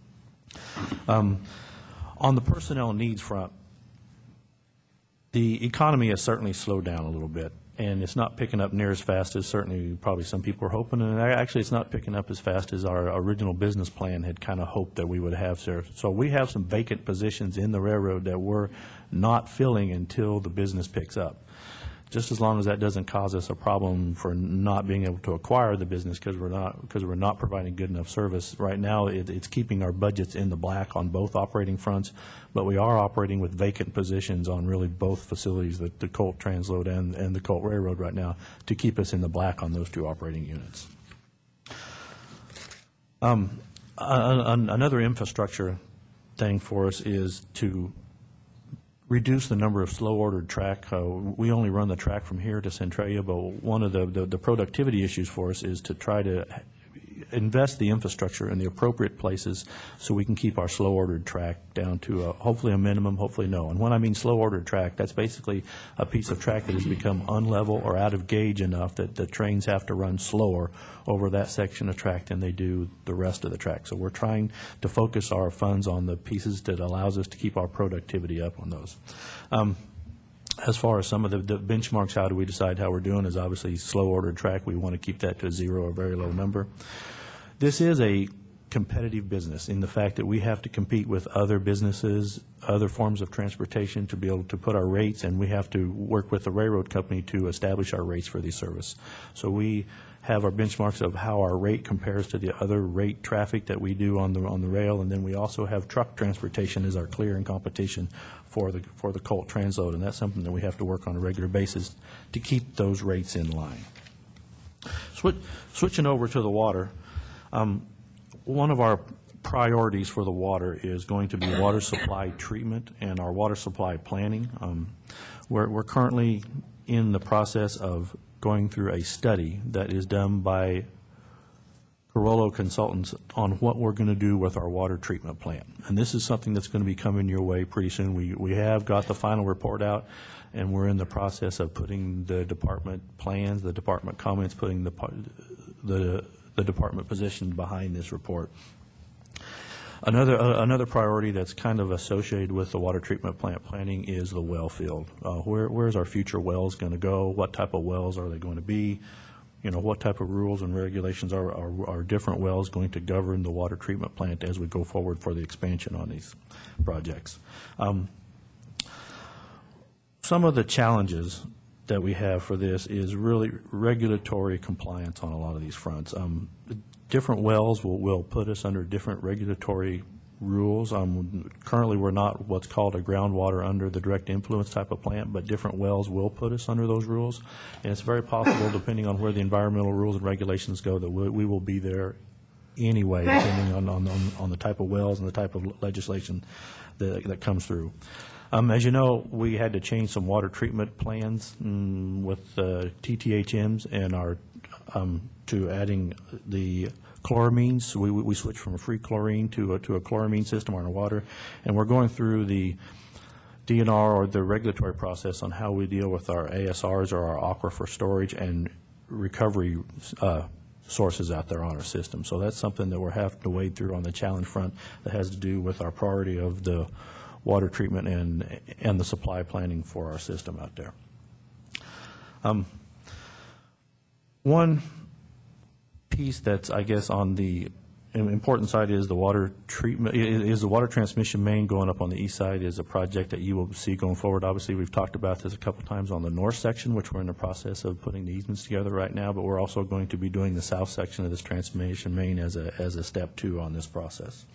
Um, on the personnel needs front, the economy has certainly slowed down a little bit, and it's not picking up near as fast as certainly probably some people were hoping, and actually it's not picking up as fast as our original business plan had kind of hoped that we would have. So, so we have some vacant positions in the railroad that we're not filling until the business picks up. Just as long as that doesn't cause us a problem for not being able to acquire the business because we're not because we're not providing good enough service. Right now, it, it's keeping our budgets in the black on both operating fronts, but we are operating with vacant positions on really both facilities, the, the COLT transload and, and the COLT railroad right now, to keep us in the black on those two operating units. Um, another infrastructure thing for us is to reduce the number of slow-ordered track. Uh, we only run the track from here to Centralia, but one of the, the, the productivity issues for us is to try to invest the infrastructure in the appropriate places so we can keep our slow-ordered track down to a, hopefully a minimum, hopefully no. And when I mean slow-ordered track, that's basically a piece of track that has become unlevel or out of gauge enough that the trains have to run slower over that section of track than they do the rest of the track. So we're trying to focus our funds on the pieces that allows us to keep our productivity up on those. Um, As far as some of the, the benchmarks, how do we decide how we're doing, is obviously slow-ordered track. We want to keep that to a zero or very low number. This is a competitive business in the fact that we have to compete with other businesses, other forms of transportation to be able to put our rates, and we have to work with the railroad company to establish our rates for the service. So we have our benchmarks of how our rate compares to the other rate traffic that we do on the on the rail, and then we also have truck transportation as our clearing competition for the for the Colt transload, and that's something that we have to work on a regular basis to keep those rates in line. Switch, switching over to the water, um, one of our priorities for the water is going to be water supply treatment and our water supply planning. Um, we're, we're currently in the process of going through a study that is done by Carollo Consultants on what we're going to do with our water treatment plant. And this is something that's going to be coming your way pretty soon. We, we have got the final report out, and we're in the process of putting the department plans, the department comments, putting the, the, the department position behind this report. Another, uh, another priority that's kind of associated with the water treatment plant planning is the well field. Uh, where, where's our future wells going to go? What type of wells are they going to be? You know, what type of rules and regulations are, are, are different wells going to govern the water treatment plant as we go forward for the expansion on these projects? Um, some of the challenges that we have for this is really regulatory compliance on a lot of these fronts. Um, different wells will, will put us under different regulatory rules. Um, currently, we're not what's called a groundwater under the direct influence type of plant, but different wells will put us under those rules. And it's very possible, depending on where the environmental rules and regulations go, that we, we will be there anyway, depending on, on, on the type of wells and the type of legislation that, that comes through. Um, as you know, we had to change some water treatment plans mm, with uh, T T H Ms and our um, to adding the chloramines. We, we switched from a free chlorine to a, to a chloramine system on our water, and we're going through the D N R or the regulatory process on how we deal with our A S Rs or our aquifer storage and recovery uh, sources out there on our system. So that's something that we're having to wade through on the challenge front that has to do with our priority of the water treatment and and the supply planning for our system out there. Um, one piece that's, I guess, on the important side is the water treatment, is the water transmission main going up on the east side is a project that you will see going forward. Obviously, we've talked about this a couple times on the north section, which we're in the process of putting the easements together right now, but we're also going to be doing the south section of this transmission main as a, as a step two on this process.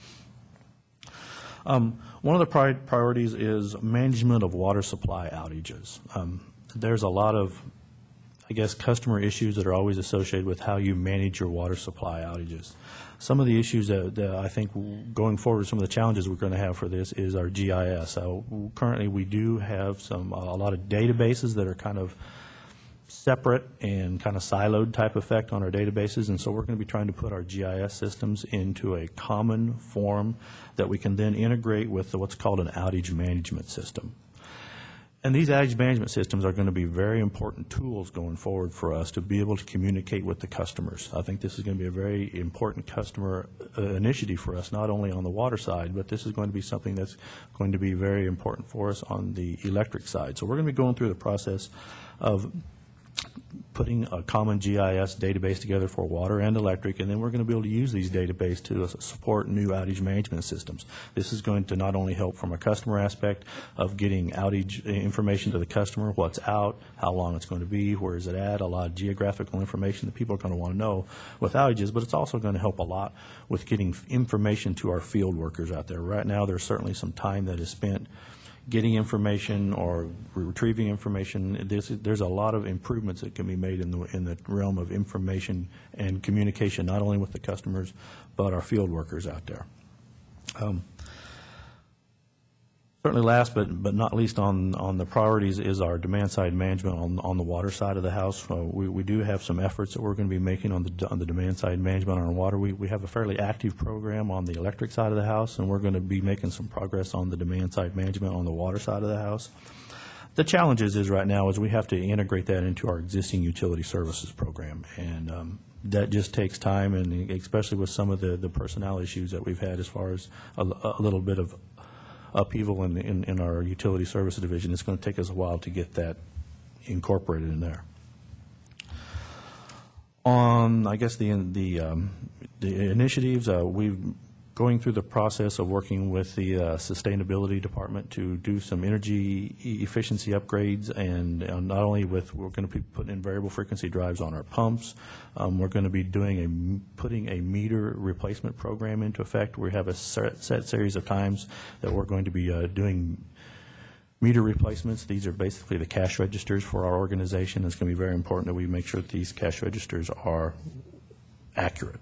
Um, one of the pri priorities is management of water supply outages. Um, there's a lot of, I guess, customer issues that are always associated with how you manage your water supply outages. Some of the issues that, that I think going forward, some of the challenges we're going to have for this is our G I S. So currently we do have some a lot of databases that are kind of separate and kind of siloed type effect on our databases, and so we're going to be trying to put our G I S systems into a common form that we can then integrate with what's called an outage management system. And these outage management systems are going to be very important tools going forward for us to be able to communicate with the customers. I think this is going to be a very important customer uh, initiative for us, not only on the water side, but this is going to be something that's going to be very important for us on the electric side. So we're going to be going through the process of putting a common G I S database together for water and electric, and then we're going to be able to use these databases to support new outage management systems. This is going to not only help from a customer aspect of getting outage information to the customer, what's out, how long it's going to be, where is it at, a lot of geographical information that people are going to want to know with outages, but it's also going to help a lot with getting information to our field workers out there. Right now, there's certainly some time that is spent getting information or retrieving information. There's, there's a lot of improvements that can be made in the, in the realm of information and communication, not only with the customers, but our field workers out there. Um, Certainly last but, but not least on, on the priorities is our demand-side management on, on the water side of the house. Uh, we, we do have some efforts that we're going to be making on the, on the demand-side management on water. We, we have a fairly active program on the electric side of the house, and we're going to be making some progress on the demand-side management on the water side of the house. The challenge is, is right now is we have to integrate that into our existing utility services program, and um, that just takes time, and especially with some of the, the personnel issues that we've had as far as a, a little bit of upheaval in, in, in our utility services division. It's going to take us a while to get that incorporated in there. On, I guess, the, the, um, the initiatives, uh, we've going through the process of working with the uh, sustainability department to do some energy e- efficiency upgrades, and uh, not only with, we're going to be putting in variable frequency drives on our pumps. Um, we're going to be doing a, putting a meter replacement program into effect. We have a set, set series of times that we're going to be uh, doing meter replacements. These are basically the cash registers for our organization. It's going to be very important that we make sure that these cash registers are accurate.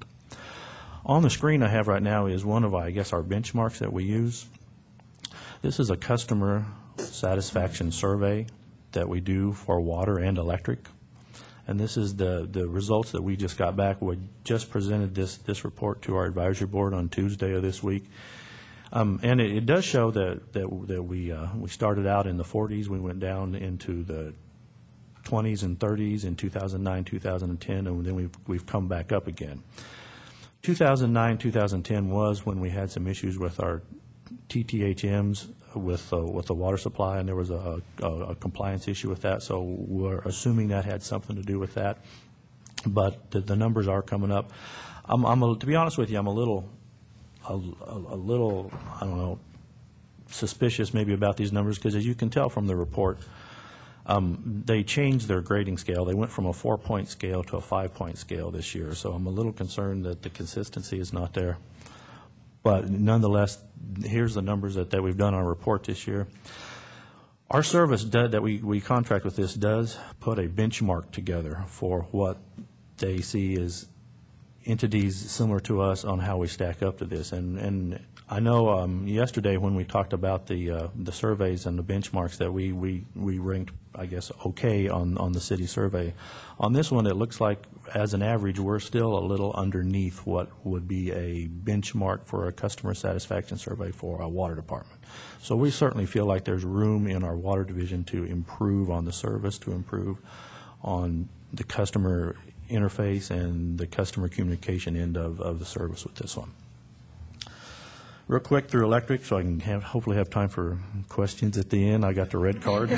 On the screen I have right now is one of, I guess, our benchmarks that we use. This is a customer satisfaction survey that we do for water and electric. And this is the, the results that we just got back. We just presented this, this report to our advisory board on Tuesday of this week. Um, and it, it does show that, that, that we, uh, we started out in the forties. We went down into the twenties and thirties in two thousand nine, two thousand ten, and then we've, we've come back up again. two thousand nine, two thousand ten was when we had some issues with our T T H Ms with uh, with the water supply, and there was a, a, a compliance issue with that. So we're assuming that had something to do with that. But the, the numbers are coming up. I'm, I'm a, to be honest with you, I'm a little, a, a little, I don't know, suspicious maybe about these numbers, because as you can tell from the report, Um, they changed their grading scale. They went from a four-point scale to a five-point scale this year. So I'm a little concerned that the consistency is not there. But nonetheless, here's the numbers that, that we've done on our report this year. Our service do, that we, we contract with this does put a benchmark together for what they see as entities similar to us on how we stack up to this. And, and I know um, yesterday when we talked about the uh, the surveys and the benchmarks that we, we, we ranked, I guess, okay on, on the city survey. On this one, it looks like as an average, we're still a little underneath what would be a benchmark for a customer satisfaction survey for a water department. So we certainly feel like there's room in our water division to improve on the service, to improve on the customer interface and the customer communication end of, of the service with this one. Real quick through electric, so I can have, hopefully have time for questions at the end. I got the red card.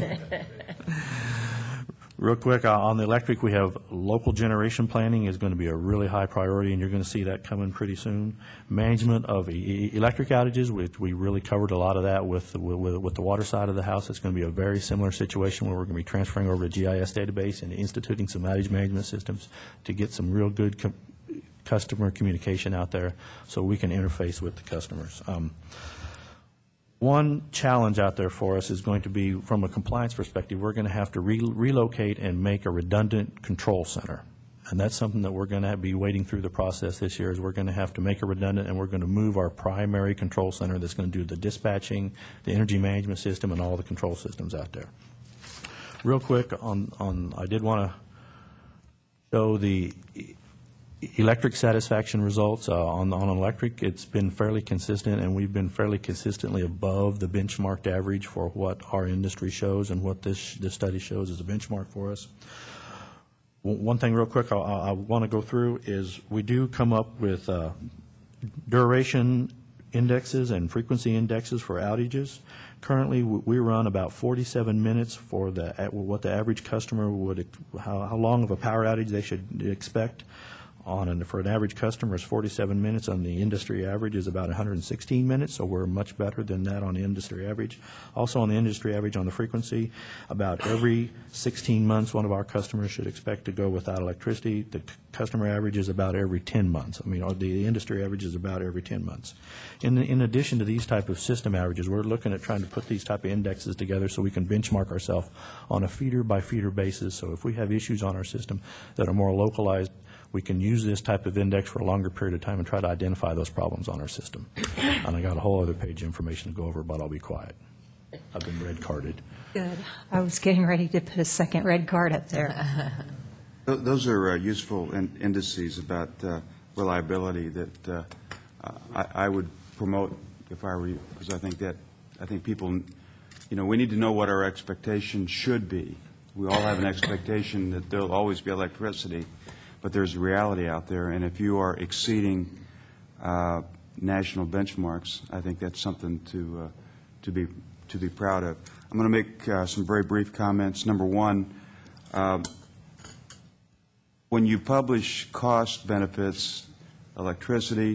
Real quick, uh, on the electric, we have local generation planning is going to be a really high priority, and you're going to see that coming pretty soon. Management of e- electric outages, which we really covered a lot of that with, with, with the water side of the house. It's going to be a very similar situation where we're going to be transferring over to G I S database and instituting some outage management systems to get some real good com- customer communication out there so we can interface with the customers. Um, One challenge out there for us is going to be, from a compliance perspective, we're going to have to re- relocate and make a redundant control center. And that's something that we're going to be wading through the process this year, is we're going to have to make it redundant, and we're going to move our primary control center that's going to do the dispatching, the energy management system, and all the control systems out there. Real quick, on, on I did want to show the electric satisfaction results. Uh, on, on electric, it's been fairly consistent, and we've been fairly consistently above the benchmarked average for what our industry shows and what this, this study shows as a benchmark for us. One thing real quick I, I want to go through is we do come up with uh, duration indexes and frequency indexes for outages. Currently, we run about forty-seven minutes for the what the average customer would, how, how long of a power outage they should expect. On an, for an average customer is forty-seven minutes. On the industry average is about one hundred sixteen minutes, so we're much better than that on the industry average. Also on the industry average on the frequency, about every sixteen months one of our customers should expect to go without electricity. The c- customer average is about every ten months. I mean, the, the industry average is about every ten months. In, in addition to these type of system averages, we're looking at trying to put these type of indexes together so we can benchmark ourselves on a feeder by feeder basis. So if we have issues on our system that are more localized, we can use this type of index for a longer period of time and try to identify those problems on our system. And I got a whole other page of information to go over, but I'll be quiet. I've been red carded. Good. I was getting ready to put a second red card up there. Th- Those are uh, useful in- indices about uh, reliability that uh, I I would promote if I were you, because I think that, I think people, you know, we need to know what our expectation should be. We all have an expectation that there'll always be electricity, but there's a reality out there, and if you are exceeding uh, national benchmarks, I think that's something to uh, to be to be proud of. I'm going to make uh, some very brief comments. Number one, uh, when you publish cost benefits, electricity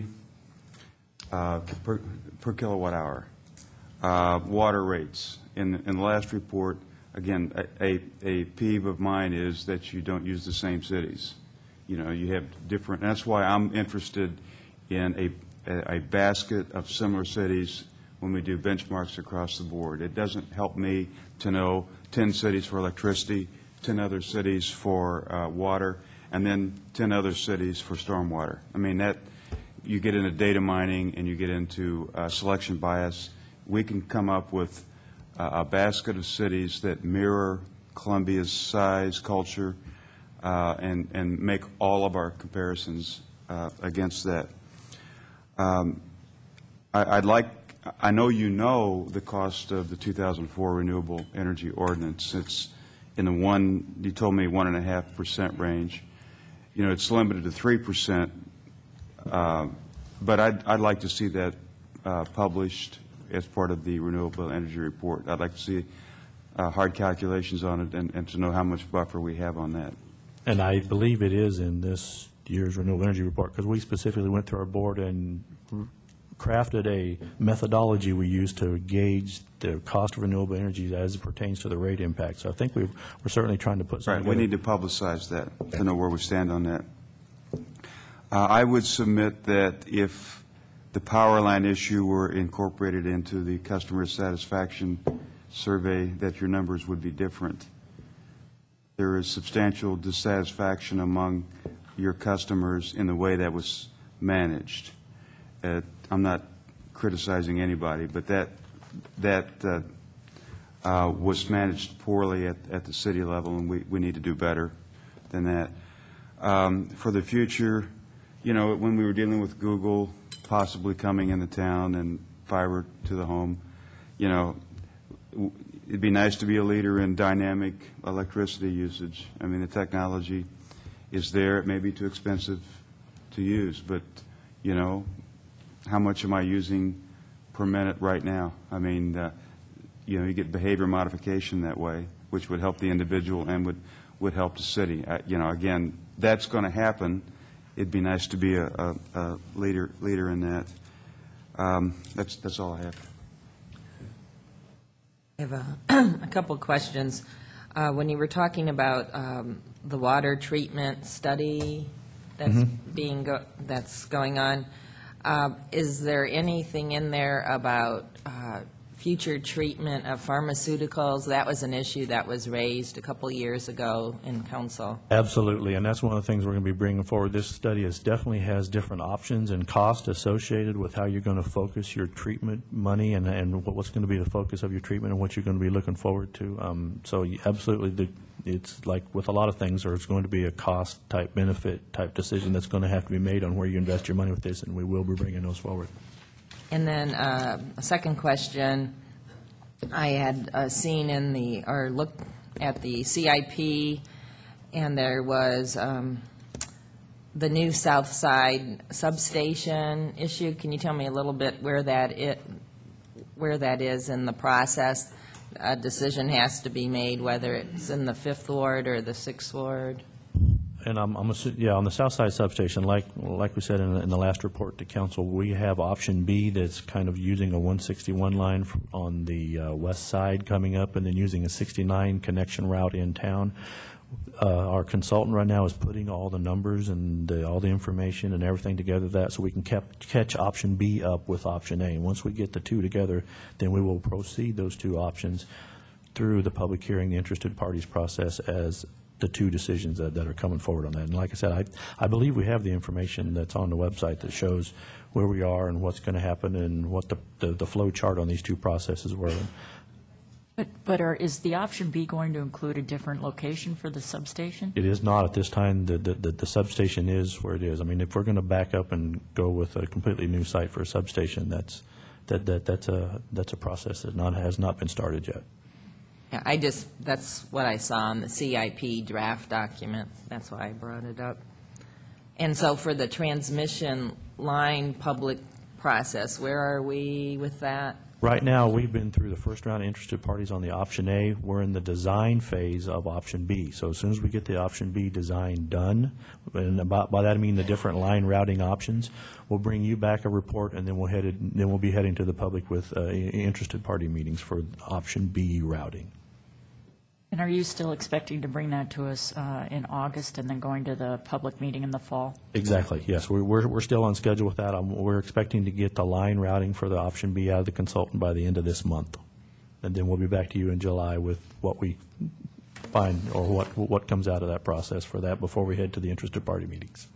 uh, per, per kilowatt hour, uh, water rates, in, in the last report, again, a, a, a peeve of mine is that you don't use the same cities. You know, you have different, and that's why I'm interested in a, a, a basket of similar cities when we do benchmarks across the board. It doesn't help me to know ten cities for electricity, ten other cities for uh, water, and then ten other cities for stormwater. I mean, that, you get into data mining and you get into uh, selection bias. We can come up with uh, a basket of cities that mirror Columbia's size, culture, uh, and, and make all of our comparisons uh, against that. Um, I, I'd like, I know you know the cost of the two thousand four Renewable Energy Ordinance. It's in the one, you told me one and a half percent range. You know, it's limited to three percent, uh, but I'd, I'd like to see that uh, published as part of the Renewable Energy Report. I'd like to see uh, hard calculations on it and, and to know how much buffer we have on that. And I believe it is in this year's Renewable Energy Report, because we specifically went through our board and crafted a methodology we use to gauge the cost of renewable energy as it pertains to the rate impact. So I think we've, we're certainly trying to put something Right, we together. need to publicize that to know where we stand on that. Uh, I would submit that if the power line issue were incorporated into the customer satisfaction survey, that your numbers would be different. There is substantial dissatisfaction among your customers in the way that was managed. Uh, I'm not criticizing anybody, but that that uh, uh, was managed poorly at, at the city level, and we, we need to do better than that. Um, for the future, you know, when we were dealing with Google possibly coming into town and fiber to the home, you know, w- it'd be nice to be a leader in dynamic electricity usage. I mean, the technology is there. It may be too expensive to use, but, you know, how much am I using per minute right now? I mean, uh, you know, you get behavior modification that way, which would help the individual and would, would help the city. Uh, you know, again, that's going to happen. It'd be nice to be a, a, a leader leader in that. Um, that's that's all I have. I have a, a couple of questions. Uh, when you were talking about um, the water treatment study that's Mm-hmm. being go, that's going on, uh, is there anything in there about uh, future treatment of pharmaceuticals? That was an issue that was raised a couple years ago in council. Absolutely, and that's one of the things we're going to be bringing forward. This study is definitely has different options and cost associated with how you're going to focus your treatment money and, and what's going to be the focus of your treatment and what you're going to be looking forward to. Um, so you- absolutely, the, it's like with a lot of things, there's going to be a cost-type, benefit-type decision that's going to have to be made on where you invest your money with this, and we will be bringing those forward. And then uh, a second question, I had uh, seen in the, or looked at the C I P, and there was um, the new South Side substation issue. Can you tell me a little bit where that it, where that is in the process? A decision has to be made whether it's in the Fifth Ward or the Sixth Ward. And I'm, I'm assu- yeah, on the south side substation, like, like we said in, the- in the last report to council, we have option B that's kind of using a one sixty-one line f- on the uh, west side coming up and then using a sixty-nine connection route in town. Uh, our consultant right now is putting all the numbers and uh, all the information and everything together that so we can cap- catch option B up with option A. And once we get the two together, then we will proceed those two options through the public hearing, the interested parties process as the two decisions that, that are coming forward on that. And like I said, I, I believe we have the information that's on the website that shows where we are and what's going to happen and what the, the, the flow chart on these two processes were. But, but are, is the option B going to include a different location for the substation? It is not at this time. The, the, the substation is where it is. I mean, if we're going to back up and go with a completely new site for a substation, that's, that, that, that's a, that's a process that not, has not been started yet. Yeah, I just, that's what I saw in the C I P draft document. That's why I brought it up. And so for the transmission line public process, where are we with that? Right now, we've been through the first round of interested parties on the option A. We're in the design phase of option B. So as soon as we get the option B design done, and about, by that I mean the different line routing options, we'll bring you back a report, and then we'll headed, then we'll be heading to the public with uh, interested party meetings for option B routing. And are you still expecting to bring that to us uh, in August and then going to the public meeting in the fall? Exactly, yes. We're, we're, we're still on schedule with that. Um, we're expecting to get the line routing for the option B out of the consultant by the end of this month. And then we'll be back to you in July with what we find or what, what comes out of that process for that before we head to the interested party meetings.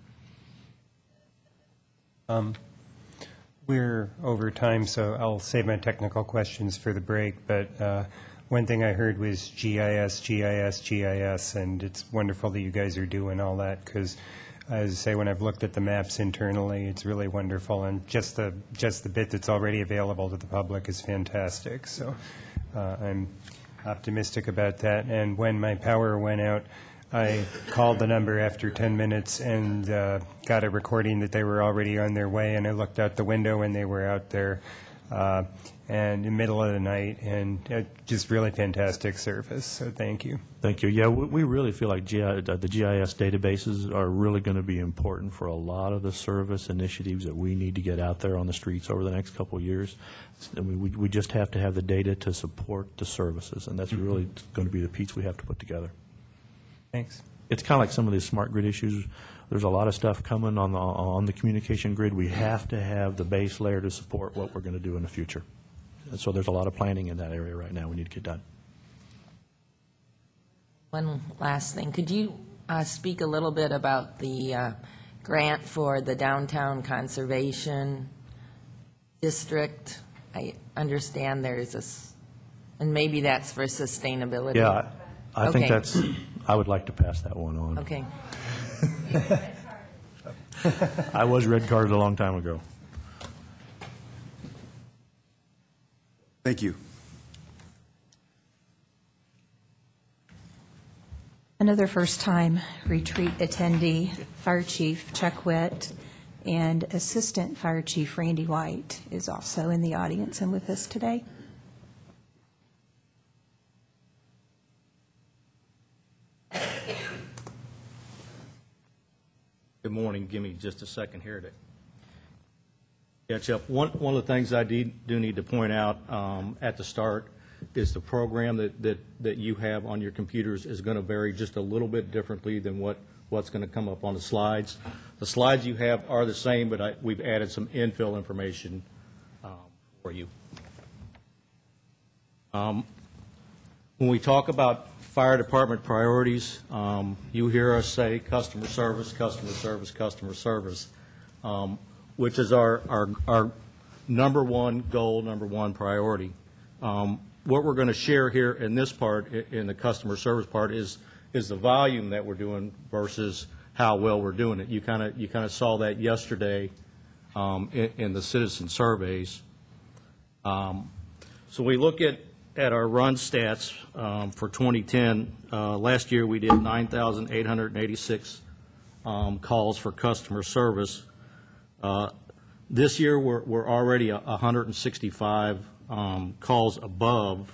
Um, we're over time, so I'll save my technical questions for the break, but uh, one thing I heard was G I S, G I S, G I S, and it's wonderful that you guys are doing all that, because, as I say, when I've looked at the maps internally, it's really wonderful, and just the just the bit that's already available to the public is fantastic. So uh, I'm optimistic about that. And when my power went out, I called the number after ten minutes and uh, got a recording that they were already on their way, and I looked out the window and they were out there. Uh, and in the middle of the night, and uh, just really fantastic service, so thank you. Thank you. Yeah, we, we really feel like G I, the G I S databases are really going to be important for a lot of the service initiatives that we need to get out there on the streets over the next couple of years. I mean, we, we just have to have the data to support the services, and that's mm-hmm. really going to be the piece we have to put together. Thanks. It's kind of like some of these smart grid issues. There's a lot of stuff coming on the, on the communication grid. We have to have the base layer to support what we're going to do in the future. And so there's a lot of planning in that area right now we need to get done. One last thing. Could you uh, speak a little bit about the uh, grant for the downtown conservation district? I understand there's a, and maybe that's for sustainability. Yeah, I, I okay. think that's, I would like to pass that one on. Okay. I was red carded a long time ago. Thank you. Another first-time retreat attendee, Fire Chief Chuck Witt, and Assistant Fire Chief Randy White is also in the audience and with us today. Good morning. Give me just a second here to catch up. One, one of the things I do, do need to point out um, at the start is the program that, that, that you have on your computers is going to vary just a little bit differently than what, what's going to come up on the slides. The slides you have are the same, but I, we've added some infill information um, for you. Um, when we talk about fire department priorities, um, you hear us say customer service, customer service, customer service, um, which is our, our, our number one goal, number one priority. Um, what we're going to share here in this part, in the customer service part, is is the volume that we're doing versus how well we're doing it. You kind of you kind of saw that yesterday um, in, in the citizen surveys. Um, so we look at at our run stats um, for twenty ten. Uh, last year we did nine thousand eight hundred eighty-six um, calls for customer service. Uh, this year we're we're already one hundred sixty-five um, calls above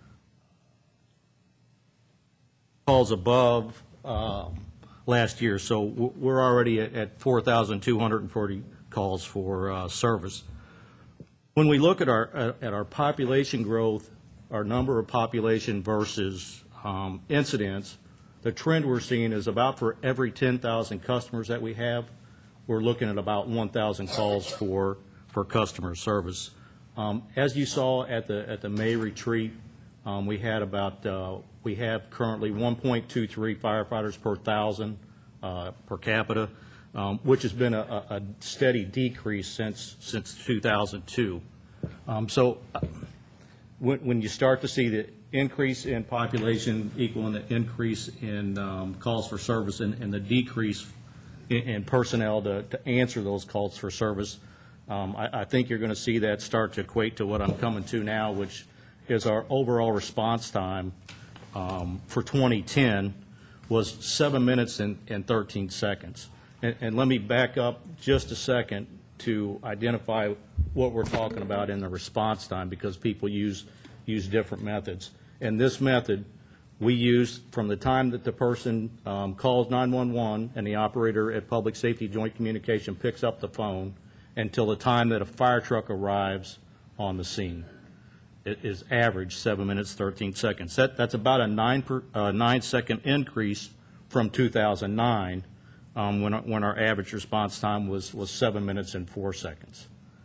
calls above um, last year. So we're already at, at four thousand two hundred forty calls for uh, service. When we look at our at our population growth, our number of population versus um, incidents, the trend we're seeing is about for every ten thousand customers that we have, we're looking at about one thousand calls for for customer service. Um, as you saw at the at the May retreat, Um, We had about, uh, we have currently one point two three firefighters per thousand uh, per capita, um, which has been a a- a steady decrease since, since two thousand two. Um, So uh, when, when you start to see the increase in population equaling the increase in um, calls for service and, and the decrease in, in personnel to, to answer those calls for service, um, I, I think you're going to see that start to equate to what I'm coming to now, which is our overall response time um, for twenty ten was seven minutes and, and thirteen seconds. And, and let me back up just a second to identify what we're talking about in the response time, because people use, use different methods. In this method, we use from the time that the person um, calls nine one one and the operator at Public Safety Joint Communication picks up the phone until the time that a fire truck arrives on the scene. It is average seven minutes, thirteen seconds. That, that's about a nine, per, uh, nine second increase from two thousand nine, um, when, our- when our average response time was, was seven minutes and four seconds.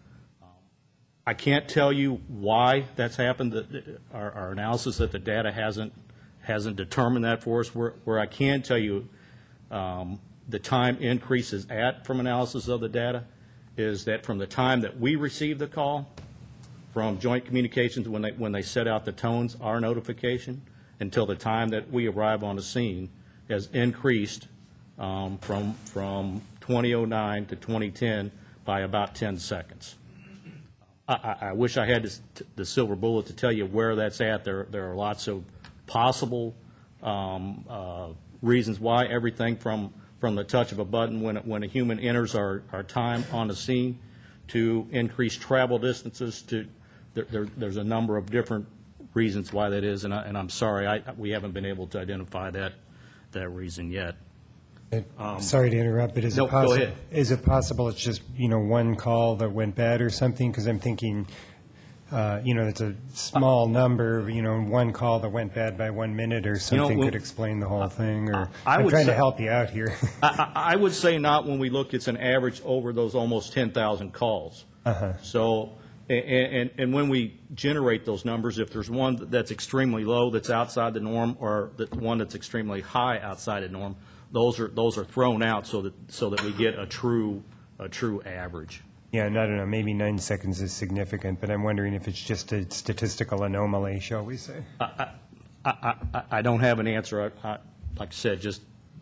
I can't tell you why that's happened. The- the- Our, our analysis of the data hasn't, hasn't determined that for us. Where, where I can tell you um, the time increase is at from analysis of the data is that from the time that we receive the call from Joint Communications when they, when they set out the tones, our notification, until the time that we arrive on the scene has increased um, from, from twenty oh nine to twenty ten by about ten seconds. I, I I wish I had this, the silver bullet to tell you where that's at. There, there are lots of possible um, uh, reasons why. Everything from, from the touch of a button when, when a human enters our, our time on the scene to increased travel distances. To there, there, there's a number of different reasons why that is, and, I, and I'm sorry, I, we haven't been able to identify that that reason yet. Um, Sorry to interrupt, but is no, it go possible? ahead. Is it possible it's just, you know, one call that went bad or something? Because I'm thinking, uh, you know, it's a small number. You know, one call that went bad by one minute or something well, could explain the whole thing. Or I I'm would trying to say- help you out here. I, I I would say not when we look, it's an average over those almost ten thousand calls. Uh-huh. So, and, and, and when we generate those numbers, if there's one that's extremely low, that's outside the norm, or the one that's extremely high outside the norm, those are, those are thrown out so that, so that we get a true, a true average. Yeah, and I don't know, maybe nine seconds is significant, but I'm wondering if it's just a statistical anomaly, shall we say? I, I, I, I don't have an answer. I, I, like I said, just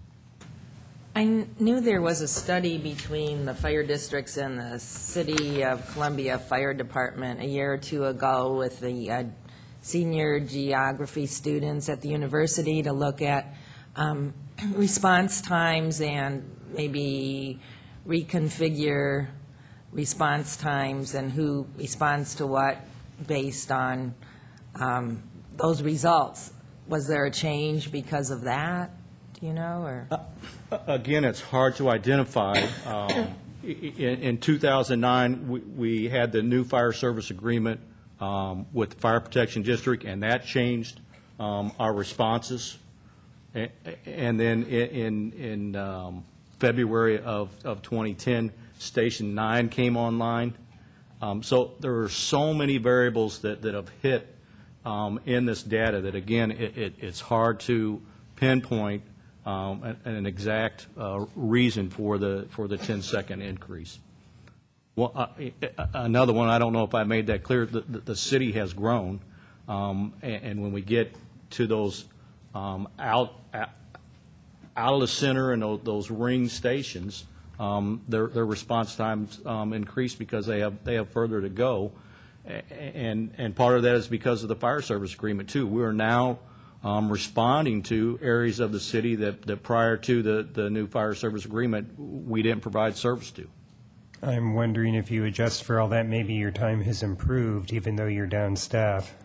I kn- knew there was a study between the fire districts and the City of Columbia Fire Department a year or two ago with the uh, senior geography students at the university to look at um, response times and maybe reconfigure response times and who responds to what based on um, those results. Was there a change because of that? Do you know, or? Again, it's hard to identify. Um, i- In in two thousand nine, we- we had the new fire service agreement um, with the Fire Protection District, and that changed um, our responses. A- And then i- in, in um, February of of twenty ten, Station nine came online. Um, So there are so many variables that that have hit um, in this data that, again, it- it- it's hard to pinpoint um, an an exact uh, reason for the, for the ten-second increase. Well, uh, uh, another one, I don't know if I made that clear, the, the the city has grown, um, and, and when we get to those um, out, out out of the center and those, those ring stations, um, their, their response times um, increase because they have, they have further to go. A- And, and part of that is because of the fire service agreement, too. We are now um, responding to areas of the city that, that prior to the, the new fire service agreement, we didn't provide service to. I'm wondering if you adjust for all that, maybe your time has improved even though you're down staff.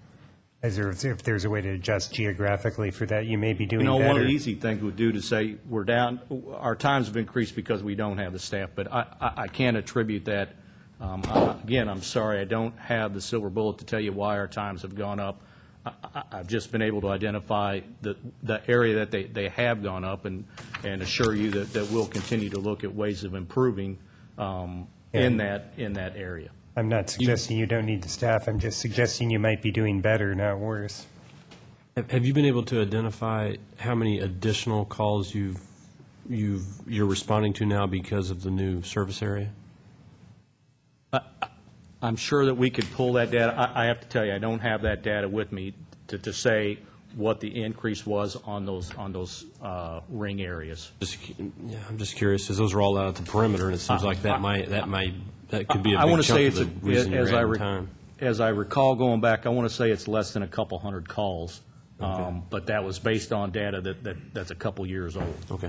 As there, if there's a way to adjust geographically for that, you may be You doing know, better. one of the easy things would do to say, we're down, our times have increased because we don't have the staff, but I, I, I can't attribute that. Um, I- Again, I'm sorry, I don't have the silver bullet to tell you why our times have gone up. I, I, I've just been able to identify the, the area that they, they have gone up and, and assure you that, that we'll continue to look at ways of improving um, in And- that, in that area. I'm not suggesting you don't need the staff. I'm just suggesting you might be doing better, not worse. Have have you been able to identify how many additional calls you've, you've, you're responding to now because of the new service area? I'm sure that we could pull that data. I, I have to tell you, I don't have that data with me to, to say what the increase was on those, on those uh, ring areas. Just, yeah, I'm just curious, because those are all out at the perimeter, and it seems like that might, that might, that could be a I big want to say chunk it's, of the a- reason as you're I, adding re- time. as I recall going back, I want to say it's less than a couple hundred calls. Okay. Um, But that was based on data that, that, that's a couple years old. Okay.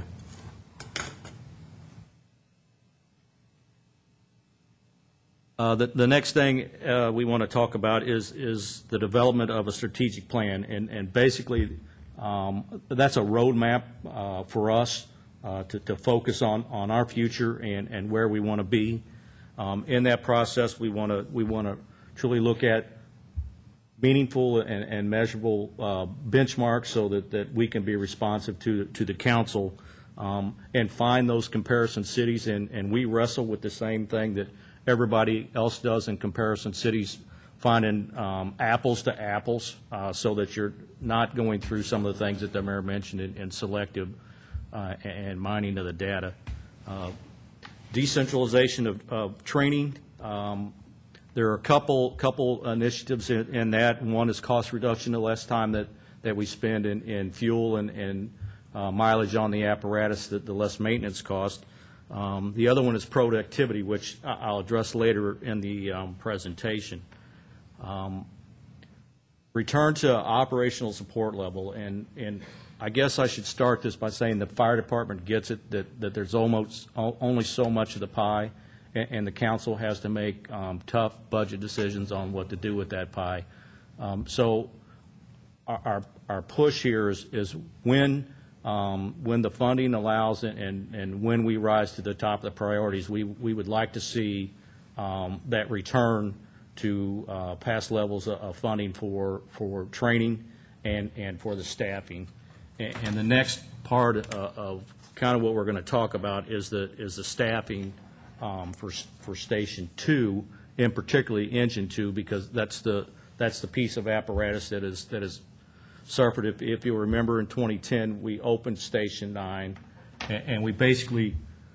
Uh, The, the next thing uh, we want to talk about is, is the development of a strategic plan. And, and basically, um, that's a roadmap uh, for us uh, to, to focus on, on our future and, and where we want to be. Um, In that process, we want to, we want to truly look at meaningful and, and measurable uh, benchmarks so that, that we can be responsive to, to the council um, and find those comparison cities. And, and we wrestle with the same thing that everybody else does in comparison cities, finding um, apples to apples uh, so that you're not going through some of the things that the mayor mentioned in, in selective uh, and mining of the data. Uh, decentralization of, of training. Um, There are a couple, couple initiatives in, in that. One is cost reduction, the less time that, that we spend in, in fuel and, and uh, mileage on the apparatus, the, the less maintenance cost. Um, the other one is productivity, which I- I'll address later in the um, presentation. Um, return to operational support level, and, and I guess I should start this by saying the fire department gets it, that, that there's almost o- only so much of the pie, and, and the council has to make um, tough budget decisions on what to do with that pie. Um, so our, our, our push here is, is when, um, when the funding allows and, and, and when we rise to the top of the priorities, we, we would like to see um, that return to uh, past levels of, of funding for, for training and, and for the staffing. And, and the next part of, of kind of what we're going to talk about is the, is the staffing um, for, for Station Two, and particularly Engine Two, because that's the, that's the piece of apparatus that is, that is suffered. If, if you remember, in twenty ten, we opened Station Nine, and, and we basically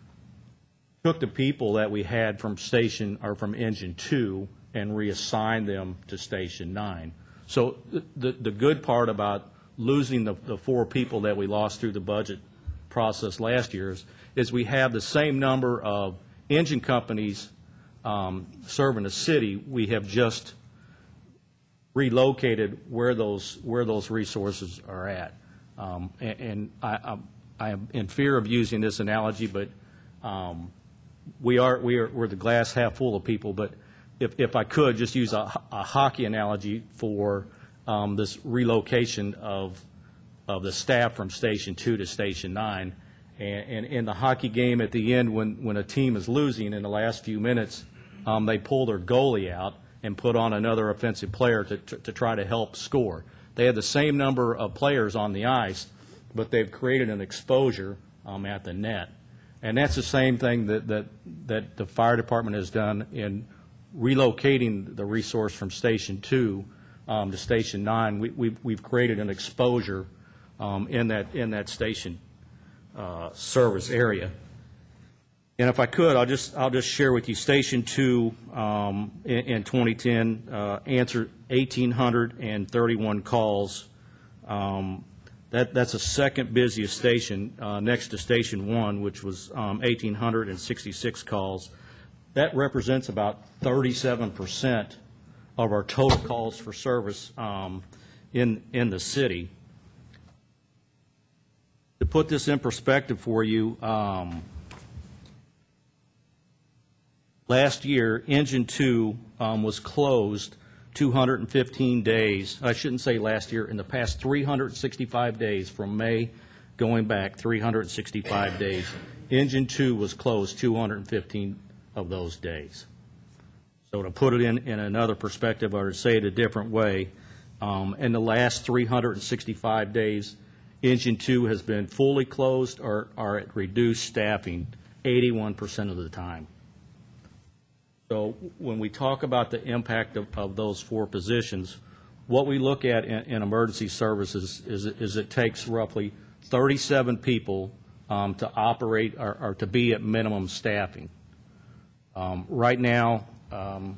took the people that we had from Station, or from Engine Two, and reassigned them to Station Nine. So the, the, the good part about losing the, the four people that we lost through the budget process last year is, is we have the same number of engine companies um, serving the city. We have just relocated where those, where those resources are at. Um, and and I, I'm, I am in fear of using this analogy, but um, we are, we are, we're the glass half full of people, but if, if I could, just use a, a hockey analogy for um, this relocation of, of the staff from Station Two to Station Nine. And, and in the hockey game at the end, when, when a team is losing in the last few minutes, um, they pull their goalie out and put on another offensive player to, to, to try to help score. They have the same number of players on the ice, but they've created an exposure um, at the net. And that's the same thing that, that, that the fire department has done in relocating the resource from Station Two um, to Station Nine. We, we've, we've created an exposure um, in that, in that station uh, service area. And if I could, I'll just, I'll just share with you, Station Two um, in, in twenty ten uh, answered one thousand eight hundred thirty-one calls. Um, that, that's the second busiest station uh, next to Station One, which was um, one thousand eight hundred sixty-six calls. That represents about thirty-seven percent of our total calls for service um, in, in the city. To put this in perspective for you, um, last year, Engine Two um, was closed two hundred fifteen days. I shouldn't say last year, in the past three hundred sixty-five days, from May going back three hundred sixty-five days, Engine Two was closed two hundred fifteen of those days. So to put it in, in another perspective, or to say it a different way, um, in the last three hundred sixty-five days, Engine Two has been fully closed or, or at reduced staffing eighty-one percent of the time. So when we talk about the impact of, of those four positions, what we look at in, in emergency services is, is it takes roughly thirty-seven people um, to operate or, or to be at minimum staffing. Um, right now, um,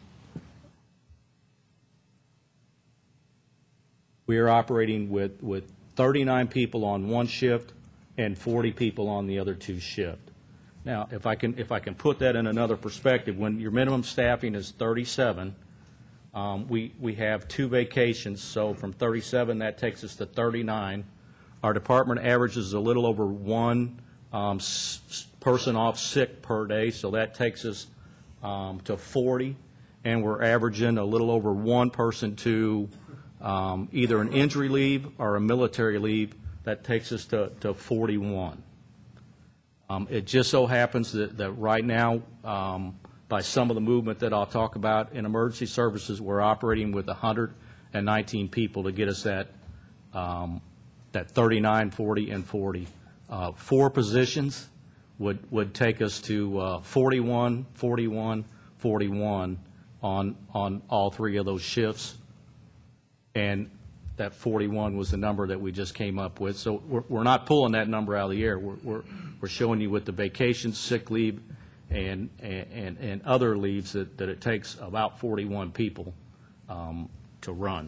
we are operating with, with thirty-nine people on one shift and forty people on the other two shift. Now, if I can, if I can put that in another perspective, when your minimum staffing is thirty-seven, um, we, we have two vacations, so from thirty-seven, that takes us to thirty-nine. Our department averages a little over one um, s- s- person off sick per day, so that takes us um, to forty, and we're averaging a little over one person to um, either an injury leave or a military leave. That takes us to, to forty-one. Um, It just so happens that, that right now, um, by some of the movement that I'll talk about in emergency services, we're operating with one hundred nineteen people to get us that, um, that thirty-nine, forty, and forty. Uh, Four positions would, would take us to uh, forty-one, forty-one, forty-one on, on all three of those shifts. And that forty-one was the number that we just came up with. So we're, we're not pulling that number out of the air. We're, we're, we're showing you with the vacation, sick leave, and, and, and other leaves that, that it takes about forty-one people um, to run.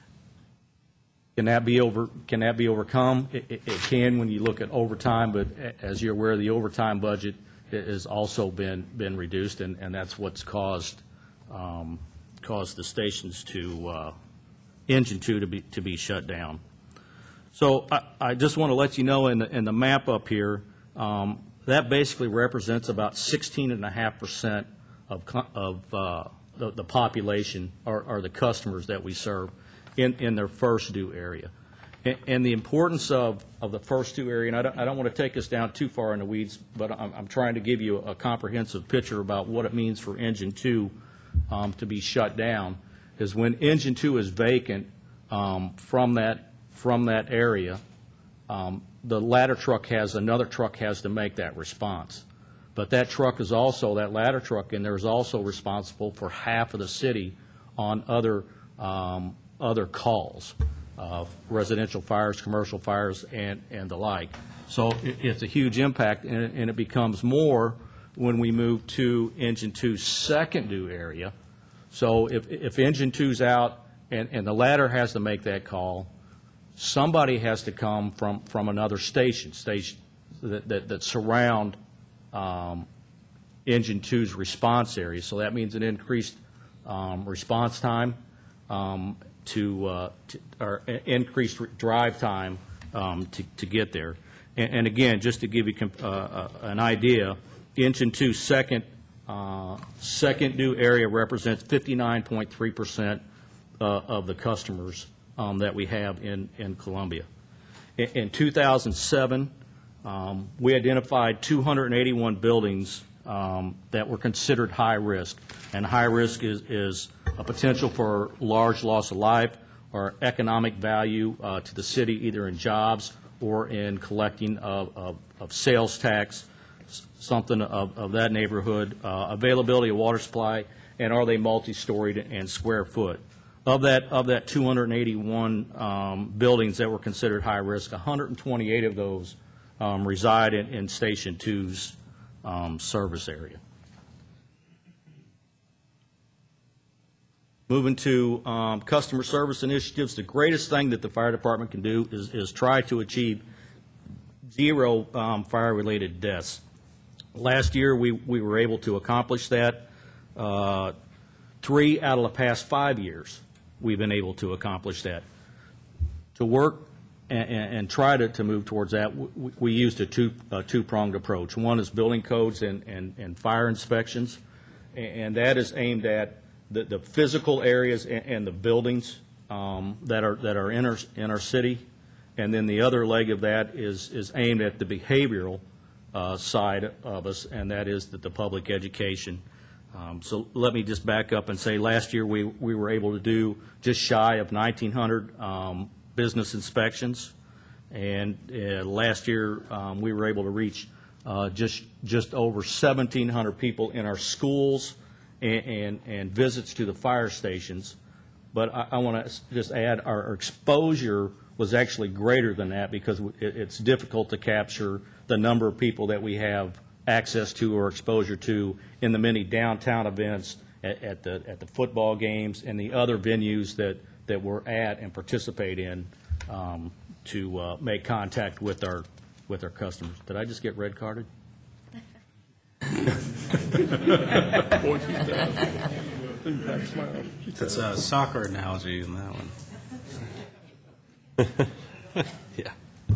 Can that be over, can that be overcome? It, it, it can when you look at overtime, but as you're aware, the overtime budget has also been, been reduced, and, and that's what's caused, um, caused the stations to, uh, Engine two to be, to be shut down. So I, I just want to let you know in the, in the map up here, um, that basically represents about sixteen and a half percent of, co- of uh, the, the population or, or the customers that we serve in, in their first due area. And, and the importance of, of the first due area, and I don't, I don't want to take us down too far in the weeds, but I'm, I'm trying to give you a, a comprehensive picture about what it means for Engine two um, to be shut down, is when Engine two is vacant um, from that, from that area, um, the ladder truck has, another truck has to make that response. But that truck is also, that ladder truck in there is also responsible for half of the city on other, um, other calls, uh, residential fires, commercial fires, and, and the like. So it, it's a huge impact, and, and it becomes more when we move to Engine two's second due area. So if, if Engine two's out and, and the ladder has to make that call, somebody has to come from, from another station, station that, that, that surround um, Engine two's response area. So that means an increased um, response time um, to, uh, to, or increased drive time um, to, to get there. And, and again, just to give you comp- uh, uh, an idea, Engine two's second Uh, second due area represents fifty-nine point three percent uh, of the customers um, that we have in, in Columbia. In, in two thousand seven, um, we identified two hundred eighty-one buildings um, that were considered high risk. And high risk is, is a potential for large loss of life or economic value uh, to the city, either in jobs or in collecting of, of, of sales tax, something of, of that neighborhood, uh, availability of water supply, and are they multi-storied and square foot. Of that, of that two hundred eighty-one um, buildings that were considered high risk, one hundred twenty-eight of those um, reside in, in Station two's um, service area. Moving to um, customer service initiatives, the greatest thing that the fire department can do is, is try to achieve zero um, fire-related deaths. Last year, we, we were able to accomplish that. Uh, three out of the past five years, we've been able to accomplish that. To work and, and, and try to, to move towards that, we, we used a, two, a two-pronged approach. One is building codes and, and, and fire inspections, and, and that is aimed at the, the physical areas and, and the buildings um, that are, that are in our, in our city. And then the other leg of that is, is aimed at the behavioral Uh, side of us, and that is that the public education. Um, so let me just back up and say last year we, we were able to do just shy of nineteen hundred um, business inspections, and uh, last year um, we were able to reach uh, just, just over seventeen hundred people in our schools and, and, and visits to the fire stations. But I, I want to just add, our, our exposure was actually greater than that because it, it's difficult to capture the number of people that we have access to or exposure to in the many downtown events, at, at the at the football games, and the other venues that, that we're at and participate in um, to uh, make contact with our with our customers. Did I just get red carded? That's a soccer analogy in that one. Yeah.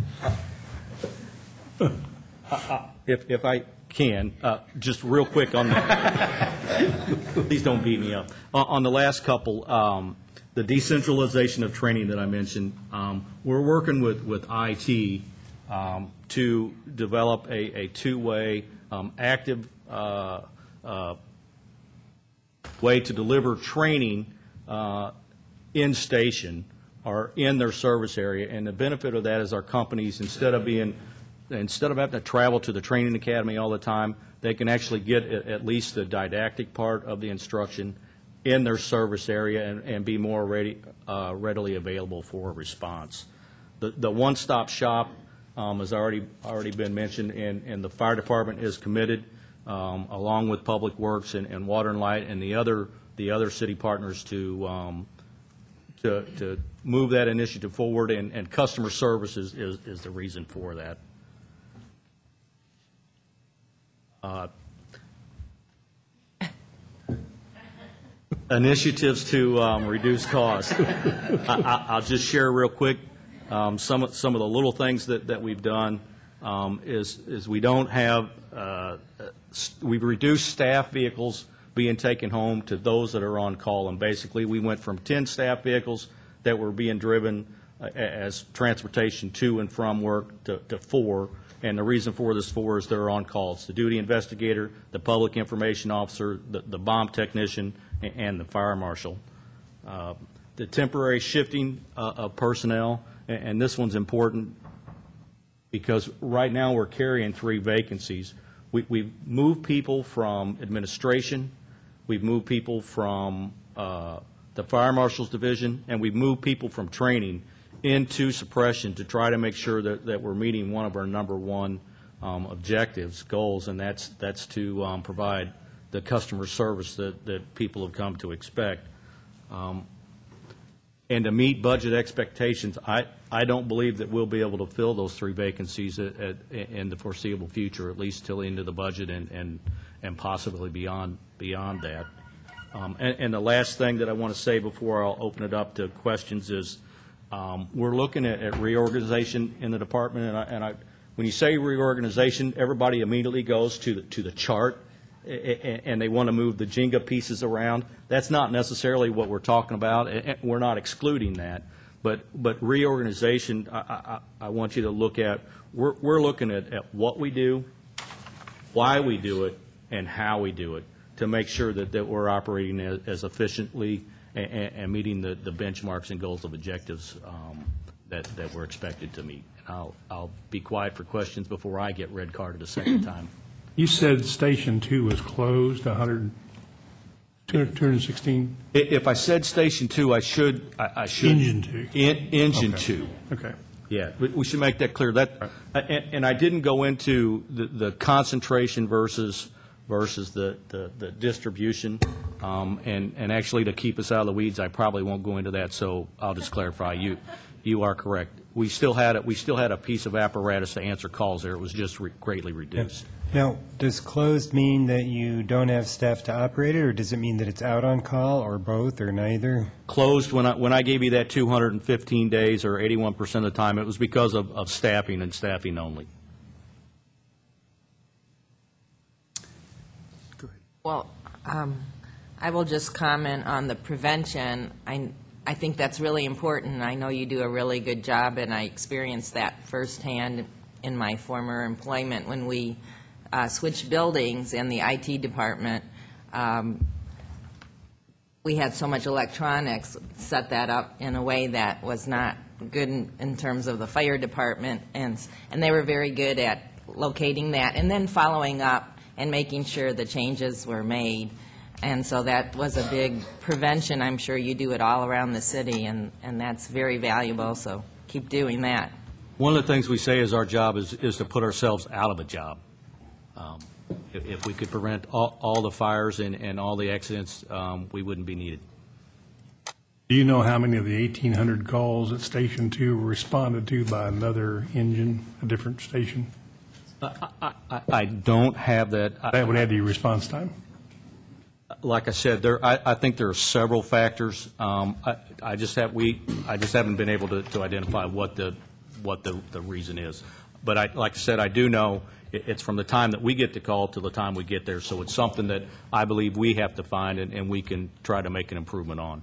Uh, uh, If, if I can, uh, just real quick on the, please don't beat me up. On on the last couple, um, the decentralization of training that I mentioned, um, we're working with, with I T um, to develop a, a two-way, um, active uh, uh, way to deliver training uh, in station or in their service area. And the benefit of that is our companies, instead of being Instead of having to travel to the training academy all the time, they can actually get at least the didactic part of the instruction in their service area and, and be more ready, uh, readily available for a response. The, the one-stop shop um, has already already been mentioned, and, and the fire department is committed, um, along with Public Works and, and Water and Light and the other the other city partners, to um, to, to move that initiative forward. And, and customer service is, is, is the reason for that. Uh, initiatives to um, reduce costs. I, I, I'll just share real quick um, some of, some of the little things that, that we've done. Um, is is we don't have uh, we've reduced staff vehicles being taken home to those that are on call, and basically we went from ten staff vehicles that were being driven uh, as transportation to and from work to, to four. And the reason for this four is they're on call. It's the duty investigator, the public information officer, the, the bomb technician, and, and the fire marshal. Uh, the temporary shifting uh, of personnel, and, and this one's important because right now we're carrying three vacancies. We, we've moved people from administration, we've moved people from uh, the fire marshal's division, and we've moved people from training into suppression to try to make sure that, that we're meeting one of our number one um, objectives, goals, and that's that's to um, provide the customer service that, that people have come to expect. Um, and to meet budget expectations, I, I don't believe that we'll be able to fill those three vacancies at, at, in the foreseeable future, at least till into the budget and, and, and possibly beyond, beyond that. Um, and, and the last thing that I want to say before I'll open it up to questions is, Um, we're looking at, at reorganization in the department, and, I, and I, when you say reorganization, everybody immediately goes to the, to the chart, and, and they want to move the Jenga pieces around. That's not necessarily what we're talking about, and we're not excluding that. But, but reorganization, I, I, I want you to look at, we're, we're looking at, at what we do, why we do it, and how we do it, to make sure that, that we're operating as, as efficiently And, and meeting the, the benchmarks and goals of objectives um, that, that we're expected to meet. And I'll, I'll be quiet for questions before I get red carded a second time. You said Station Two was closed, one hundred, two hundred sixteen? If I said Station Two, I should, I, I should. Engine Two. In, engine Okay. Two. Okay. Yeah, we, we should make that clear. That, and, and I didn't go into the, the concentration versus versus the, the, the distribution. Um, and, and actually, to keep us out of the weeds, I probably won't go into that, so I'll just clarify. You, you are correct. We still had a, we still had a piece of apparatus to answer calls there. It was just re- greatly reduced. Now, does closed mean that you don't have staff to operate it, or does it mean that it's out on call, or both, or neither? Closed, when I, when I gave you that two hundred fifteen days, or eighty-one percent of the time, it was because of, of staffing and staffing only. Well, um, I will just comment on the prevention. I, I think that's really important. I know you do a really good job, and I experienced that firsthand in my former employment when we uh, switched buildings in the I T department. Um, we had so much electronics, set that up in a way that was not good in, in terms of the fire department, and and they were very good at locating that and then following up and making sure the changes were made. And so that was a big prevention. I'm sure you do it all around the city, and, and that's very valuable, so keep doing that. One of the things we say is our job is, is to put ourselves out of a job. Um, If, if we could prevent all, all the fires and, and all the accidents, um, we wouldn't be needed. Do you know how many of the eighteen hundred calls at Station Two were responded to by another engine, a different station? I, I, I- I don't have that. I- That would add to your response time? Like I said, there, I, I think there are several factors. Um, I, I just have, we, I just haven't been able to, to identify what the, what the, the reason is. But I, like I said, I do know it, it's from the time that we get the call to the time we get there. So it's something that I believe we have to find and, and we can try to make an improvement on.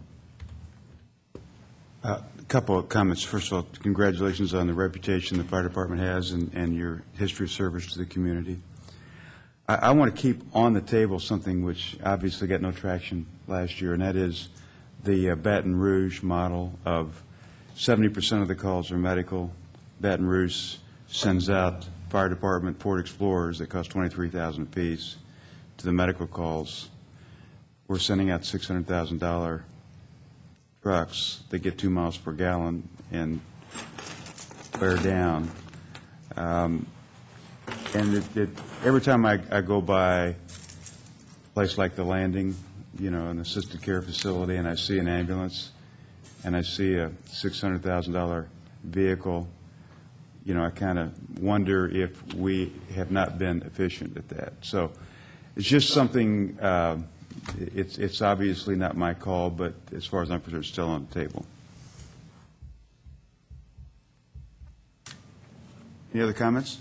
A couple of comments. First of all, congratulations on the reputation the fire department has and, and your history of service to the community. I, I want to keep on the table something which obviously got no traction last year, and that is the uh, Baton Rouge model of seventy percent of the calls are medical. Baton Rouge sends out fire department Ford Explorers that cost twenty-three thousand dollars apiece to the medical calls. We're sending out six hundred thousand dollars trucks that get two miles per gallon and wear down. Um, and it, it, every time I, I go by a place like the Landing, you know, an assisted care facility, and I see an ambulance, and I see a six hundred thousand dollars vehicle, you know, I kind of wonder if we have not been efficient at that. So it's just something, uh, it's, it's obviously not my call, but as far as I'm concerned, it's still on the table. Any other comments?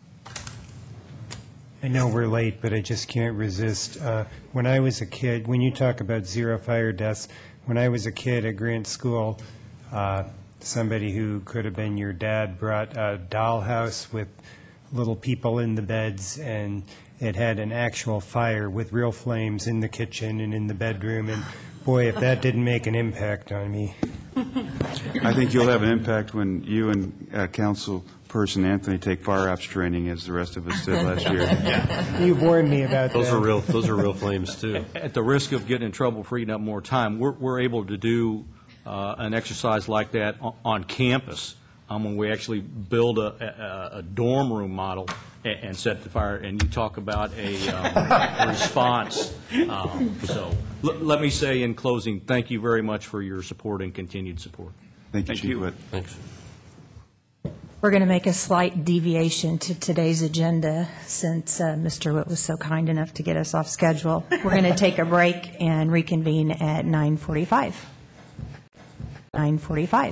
I know we're late, but I just can't resist. Uh, When I was a kid, when you talk about zero fire deaths, when I was a kid at Grant School, uh, somebody who could have been your dad brought a dollhouse with little people in the beds, and it had an actual fire with real flames in the kitchen and in the bedroom, and boy, if that didn't make an impact on me. I think you'll have an impact when you and uh, Councilperson Anthony take fire ops training, as the rest of us did last year. You warned me about that. Those are real, those are real flames, too. At the risk of getting in trouble for eating up more time, we're, we're able to do uh, an exercise like that on, on campus, um, when we actually build a, a, a dorm room model and, and set the fire, and you talk about a, um, a response. Um, so l- let me say in closing, thank you very much for your support and continued support. Thank you, Thank Chief you. Witt. Thanks. We're going to make a slight deviation to today's agenda since uh, Mister Witt was so kind enough to get us off schedule. We're going to take a break and reconvene at nine forty-five. nine forty-five.